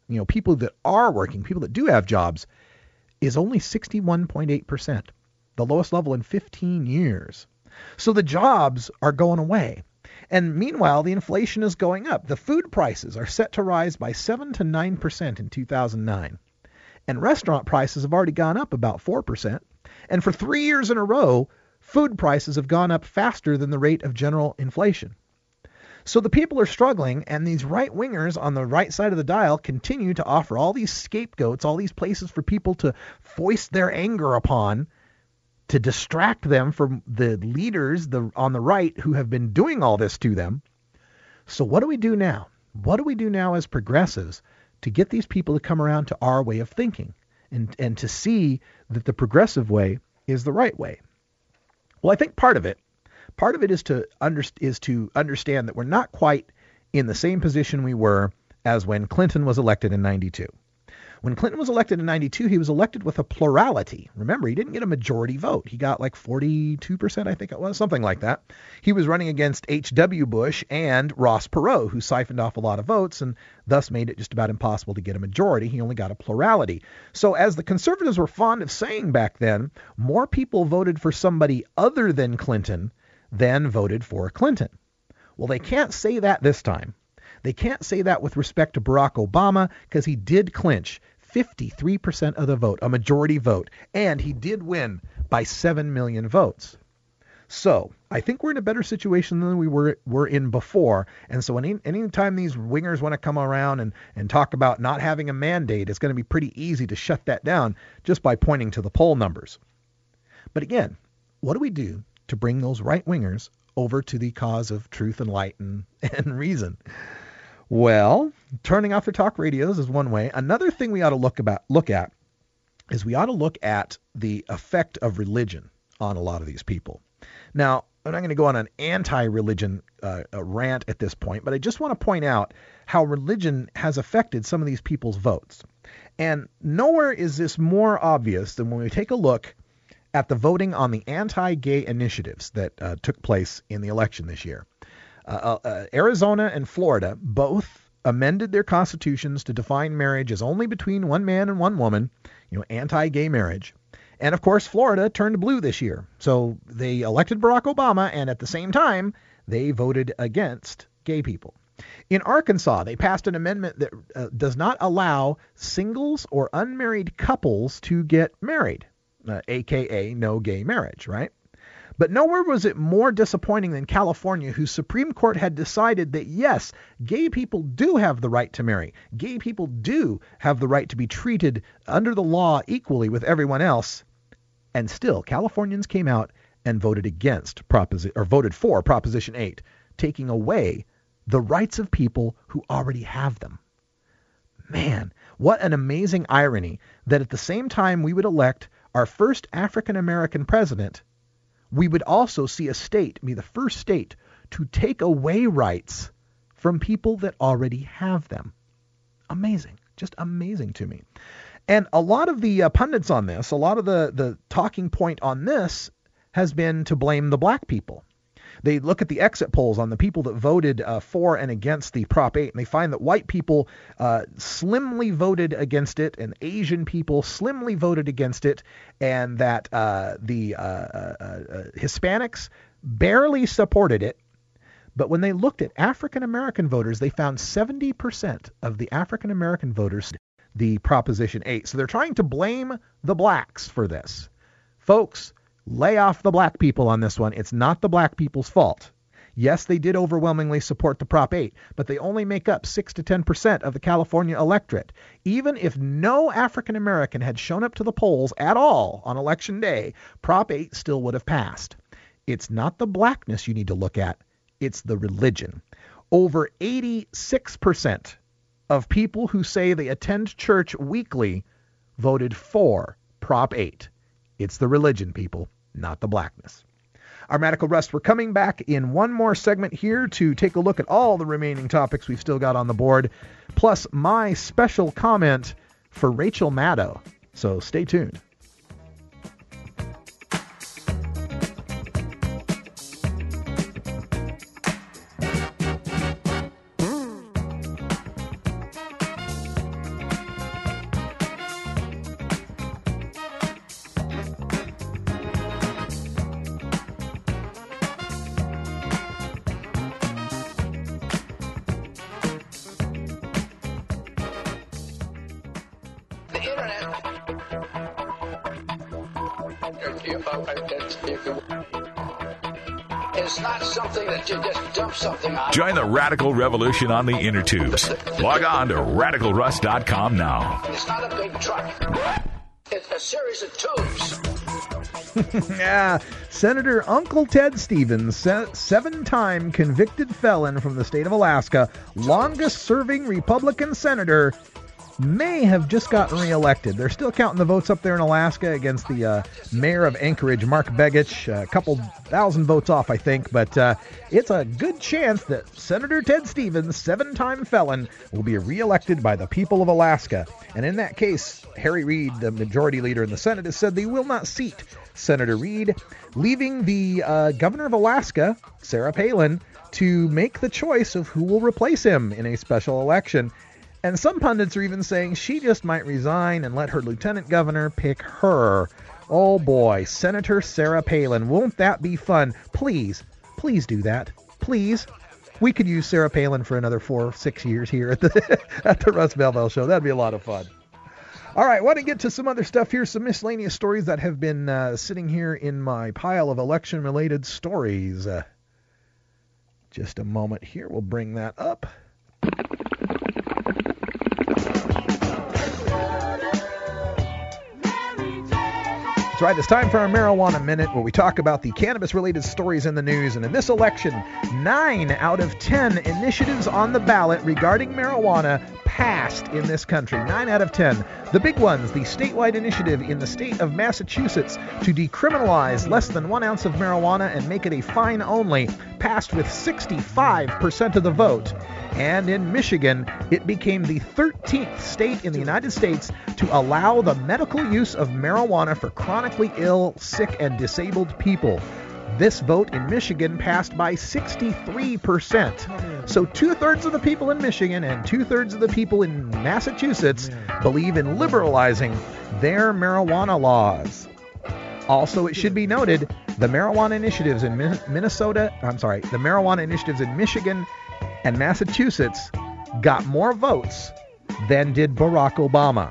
you know, people that are working, people that do have jobs, is only sixty-one point eight percent, the lowest level in fifteen years. So the jobs are going away. And meanwhile, the inflation is going up. The food prices are set to rise by seven to nine percent in two thousand nine. And restaurant prices have already gone up about four percent. And for three years in a row, food prices have gone up faster than the rate of general inflation. So the people are struggling, and these right-wingers on the right side of the dial continue to offer all these scapegoats, all these places for people to foist their anger upon, to distract them from the leaders the, on the right who have been doing all this to them. So what do we do now? What do we do now as progressives to get these people to come around to our way of thinking and, and to see that the progressive way is the right way? Well, I think part of it, part of it is to under, is to understand that we're not quite in the same position we were as when Clinton was elected in ninety-two. When Clinton was elected in ninety-two, he was elected with a plurality. Remember, he didn't get a majority vote. He got like forty-two percent, I think it was, something like that. He was running against H W Bush and Ross Perot, who siphoned off a lot of votes and thus made it just about impossible to get a majority. He only got a plurality. So as the conservatives were fond of saying back then, more people voted for somebody other than Clinton than voted for Clinton. Well, they can't say that this time. They can't say that with respect to Barack Obama because he did clinch fifty-three percent of the vote, a majority vote, and he did win by seven million votes. So I think we're in a better situation than we were were in before. And so any anytime these wingers want to come around and, and talk about not having a mandate, it's going to be pretty easy to shut that down just by pointing to the poll numbers. But again, what do we do to bring those right wingers over to the cause of truth and light and, and reason? Well, turning off their talk radios is one way. Another thing we ought to look about look at is we ought to look at the effect of religion on a lot of these people. Now, I'm not going to go on an anti-religion uh, rant at this point, but I just want to point out how religion has affected some of these people's votes. And nowhere is this more obvious than when we take a look at the voting on the anti-gay initiatives that uh, took place in the election this year. Uh, uh, Arizona and Florida both amended their constitutions to define marriage as only between one man and one woman, you know, anti-gay marriage. And of course, Florida turned blue this year. So they elected Barack Obama, and at the same time, they voted against gay people. In Arkansas, they passed an amendment that uh, does not allow singles or unmarried couples to get married, uh, a k a no gay marriage, right? But nowhere was it more disappointing than California, whose Supreme Court had decided that, yes, gay people do have the right to marry. Gay people do have the right to be treated under the law equally with everyone else. And still, Californians came out and voted against proposi- or voted for Proposition eight, taking away the rights of people who already have them. Man, what an amazing irony that at the same time we would elect our first African-American president, we would also see a state be the first state to take away rights from people that already have them. Amazing. Just amazing to me. And a lot of the uh, pundits on this, a lot of the, the talking point on this has been to blame the black people. They look at the exit polls on the people that voted uh, for and against the Prop eight, and they find that white people uh, slimly voted against it, and Asian people slimly voted against it, and that uh, the uh, uh, uh, Hispanics barely supported it. But when they looked at African American voters, they found seventy percent of the African American voters the Proposition eight. So they're trying to blame the blacks for this. Folks, lay off the black people on this one. It's not the black people's fault. Yes, they did overwhelmingly support the Prop eight, but they only make up six to ten percent of the California electorate. Even if no African American had shown up to the polls at all on Election Day, Prop eight still would have passed. It's not the blackness you need to look at. It's the religion. Over eighty-six percent of people who say they attend church weekly voted for Prop eight. It's the religion, people, not the blackness. I'm Radical Russ. We're coming back in one more segment here to take a look at all the remaining topics we've still got on the board, plus my special comment for Rachel Maddow. So stay tuned. you, uh, it's, you, it's not something that you just dump something on. Join the radical revolution on the inner tubes. Log on to radical russ dot com now. It's not a big truck. It's a series of tubes. Yeah, Senator Uncle Ted Stevens, se- seven-time convicted felon from the state of Alaska, longest-serving Republican senator, may have just gotten reelected. They're still counting the votes up there in Alaska against the uh, mayor of Anchorage, Mark Begich, a couple thousand votes off, I think, but uh, it's a good chance that Senator Ted Stevens, seven-time felon, will be reelected by the people of Alaska. And in that case, Harry Reid, the majority leader in the Senate, has said they will not seat Senator Reid, leaving the uh, governor of Alaska, Sarah Palin, to make the choice of who will replace him in a special election. And some pundits are even saying she just might resign and let her lieutenant governor pick her. Oh boy, Senator Sarah Palin, won't that be fun? Please, please do that. Please. We could use Sarah Palin for another four, six years here at the at the Russ Belville Show. That'd be a lot of fun. All right, want to get to some other stuff here, some miscellaneous stories that have been uh, sitting here in my pile of election-related stories. Uh, just a moment here, we'll bring that up. That's right, it's time for our Marijuana Minute, where we talk about the cannabis-related stories in the news. And in this election, nine out of ten initiatives on the ballot regarding marijuana passed in this country. Nine out of ten. The big ones, the statewide initiative in the state of Massachusetts to decriminalize less than one ounce of marijuana and make it a fine only, passed with sixty-five percent of the vote. And in Michigan, it became the thirteenth state in the United States to allow the medical use of marijuana for chronically ill, sick, and disabled people. This vote in Michigan passed by sixty-three percent. So two-thirds of the people in Michigan and two-thirds of the people in Massachusetts believe in liberalizing their marijuana laws. Also, it should be noted, the marijuana initiatives in Minnesota, I'm sorry, the marijuana initiatives in Michigan and Massachusetts got more votes than did Barack Obama.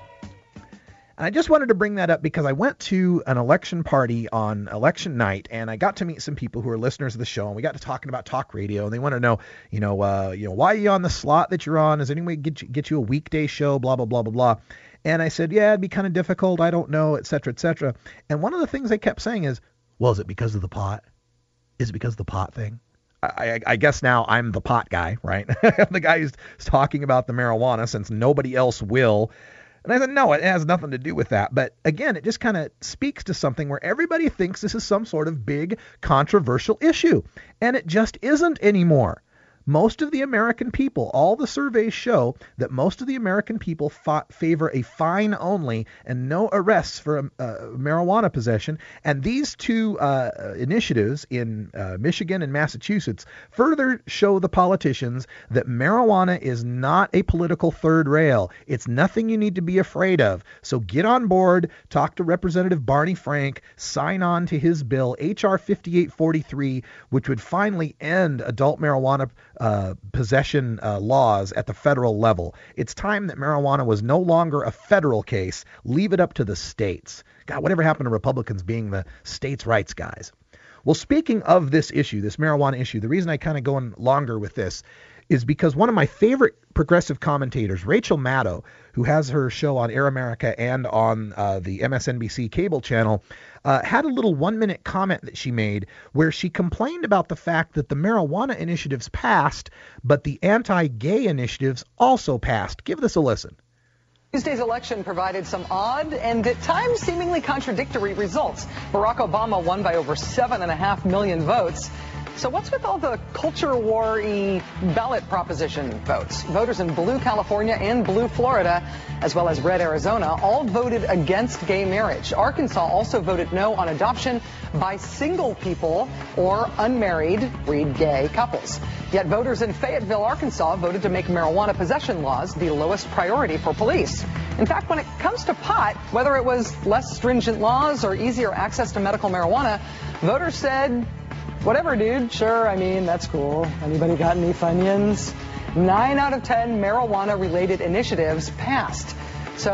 And I just wanted to bring that up because I went to an election party on election night, and I got to meet some people who are listeners of the show, and we got to talking about talk radio, and they want to know, you know, uh, you know, why are you on the slot that you're on? Does anyone get you, get you a weekday show? Blah blah blah blah blah. And I said, yeah, it'd be kind of difficult. I don't know, et cetera, et cetera. And one of the things they kept saying is, well, is it because of the pot? Is it because of the pot thing? I, I guess now I'm the pot guy, right? The guy who's talking about the marijuana since nobody else will. And I said, no, it has nothing to do with that. But again, it just kind of speaks to something where everybody thinks this is some sort of big controversial issue. And it just isn't anymore. Most of the American people, all the surveys show that most of the American people fought, favor a fine only and no arrests for uh, marijuana possession. And these two uh, initiatives in uh, Michigan and Massachusetts further show the politicians that marijuana is not a political third rail. It's nothing you need to be afraid of. So get on board, talk to Representative Barney Frank, sign on to his bill, H R fifty-eight forty-three, which would finally end adult marijuana Uh, possession uh, laws at the federal level. It's time that marijuana was no longer a federal case. Leave it up to the states. God, whatever happened to Republicans being the states' rights guys? Well, speaking of this issue, this marijuana issue, the reason I kind of go in longer with this is because one of my favorite progressive commentators, Rachel Maddow, who has her show on Air America and on uh, the M S N B C cable channel, uh, had a little one-minute comment that she made where she complained about the fact that the marijuana initiatives passed, but the anti-gay initiatives also passed. Give this a listen. Tuesday's election provided some odd and at times seemingly contradictory results. Barack Obama won by over seven and a half million votes. So what's with all the culture war-y ballot proposition votes? Voters in blue California and blue Florida, as well as red Arizona, all voted against gay marriage. Arkansas also voted no on adoption by single people or unmarried, read gay, couples. Yet voters in Fayetteville, Arkansas voted to make marijuana possession laws the lowest priority for police. In fact, when it comes to pot, whether it was less stringent laws or easier access to medical marijuana, voters said, whatever, dude. Sure, I mean, that's cool. Anybody got any Funyuns? Nine out of ten marijuana-related initiatives passed. So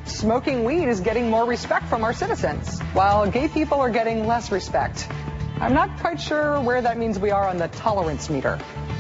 smoking weed is getting more respect from our citizens, while gay people are getting less respect. I'm not quite sure where that means we are on the tolerance meter.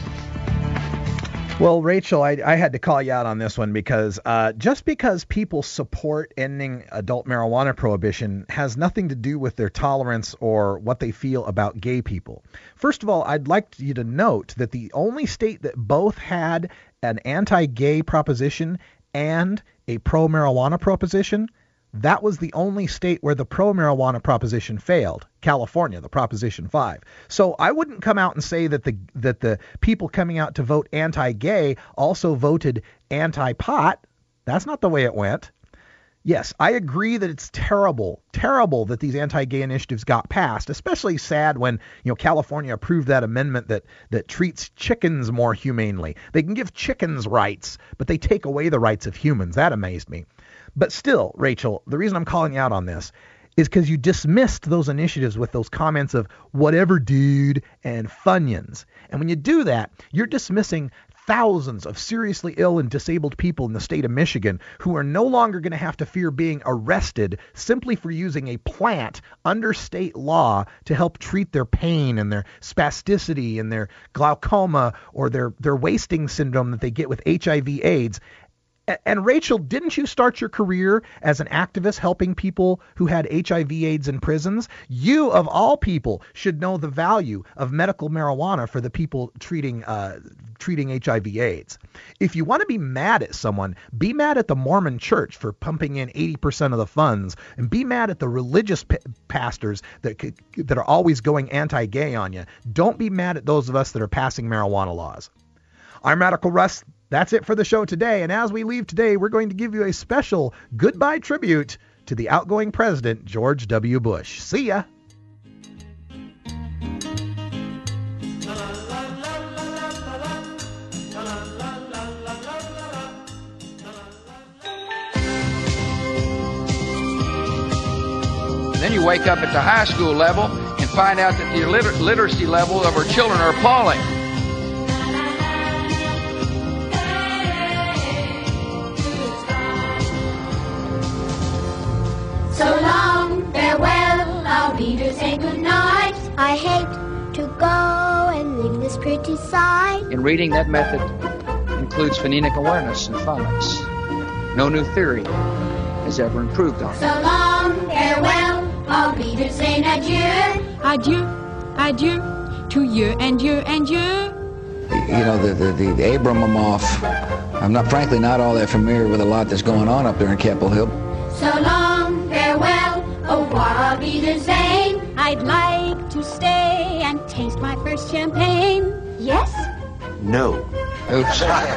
Well, Rachel, I, I had to call you out on this one because uh, just because people support ending adult marijuana prohibition has nothing to do with their tolerance or what they feel about gay people. First of all, I'd like you to note that the only state that both had an anti-gay proposition and a pro-marijuana proposition, that was the only state where the pro-marijuana proposition failed, California, the Proposition five. So I wouldn't come out and say that the that the people coming out to vote anti-gay also voted anti-pot. That's not the way it went. Yes, I agree that it's terrible, terrible that these anti-gay initiatives got passed, especially sad when, you know, California approved that amendment that, that treats chickens more humanely. They can give chickens rights, but they take away the rights of humans. That amazed me. But still, Rachel, the reason I'm calling you out on this is because you dismissed those initiatives with those comments of whatever, dude, and Funyuns. And when you do that, you're dismissing thousands of seriously ill and disabled people in the state of Michigan who are no longer going to have to fear being arrested simply for using a plant under state law to help treat their pain and their spasticity and their glaucoma or their, their wasting syndrome that they get with H I V AIDS. And Rachel, didn't you start your career as an activist helping people who had H I V AIDS in prisons? You, of all people, should know the value of medical marijuana for the people treating uh, treating H I V AIDS. If you want to be mad at someone, be mad at the Mormon Church for pumping in eighty percent of the funds, and be mad at the religious p- pastors that could, that are always going anti-gay on you. Don't be mad at those of us that are passing marijuana laws. I'm Radical Russ. That's it for the show today, and as we leave today, we're going to give you a special goodbye tribute to the outgoing president, George W. Bush. See ya! Then you wake up at the high school level and find out that the liter- literacy level of our children are appalling. So long, farewell, I'll be to say goodnight. I hate to go and leave this pretty sight. In reading, that method includes phonemic awareness and phonics. No new theory has ever improved on it. So long, farewell, I'll be to say adieu. Adieu, adieu, to you and you and you. You know, the, the, the Abramoff, I'm not, frankly, not all that familiar with a lot that's going on up there in Capitol Hill. So long, farewell, au revoir, be the same. I'd like to stay and taste my first champagne. Yes? No. Oops. Now's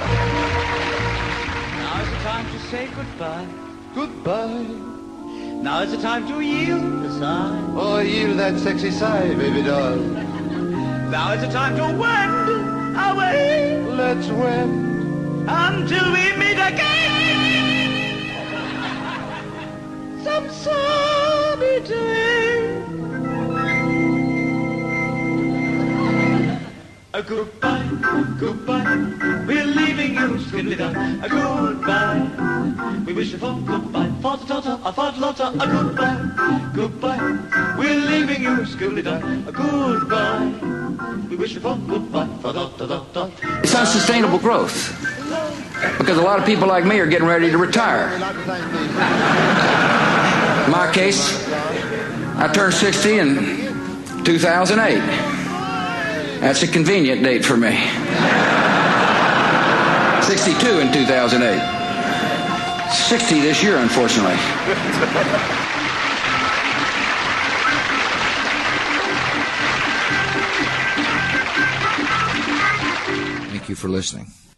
the time to say goodbye. Goodbye. Now's the time to yield the sigh. Oh, yield that sexy sigh, baby doll. Now is the time to wend away. Let's wend until we meet again. Some sunny day. A goodbye, goodbye. We're leaving you, Skidly-Dun. A goodbye. We wish you for goodbye. Fa-ta-ta-ta, a fa-ta-ta, a goodbye, goodbye. We're leaving you, Skidly-Dun. A goodbye. We wish you for goodbye. Fa-ta-ta-ta-ta. It's unsustainable growth because a lot of people like me are getting ready to retire. In my case, I turned sixty in two thousand eight. That's a convenient date for me. sixty-two in two thousand eight. sixty this year, unfortunately. Thank you for listening.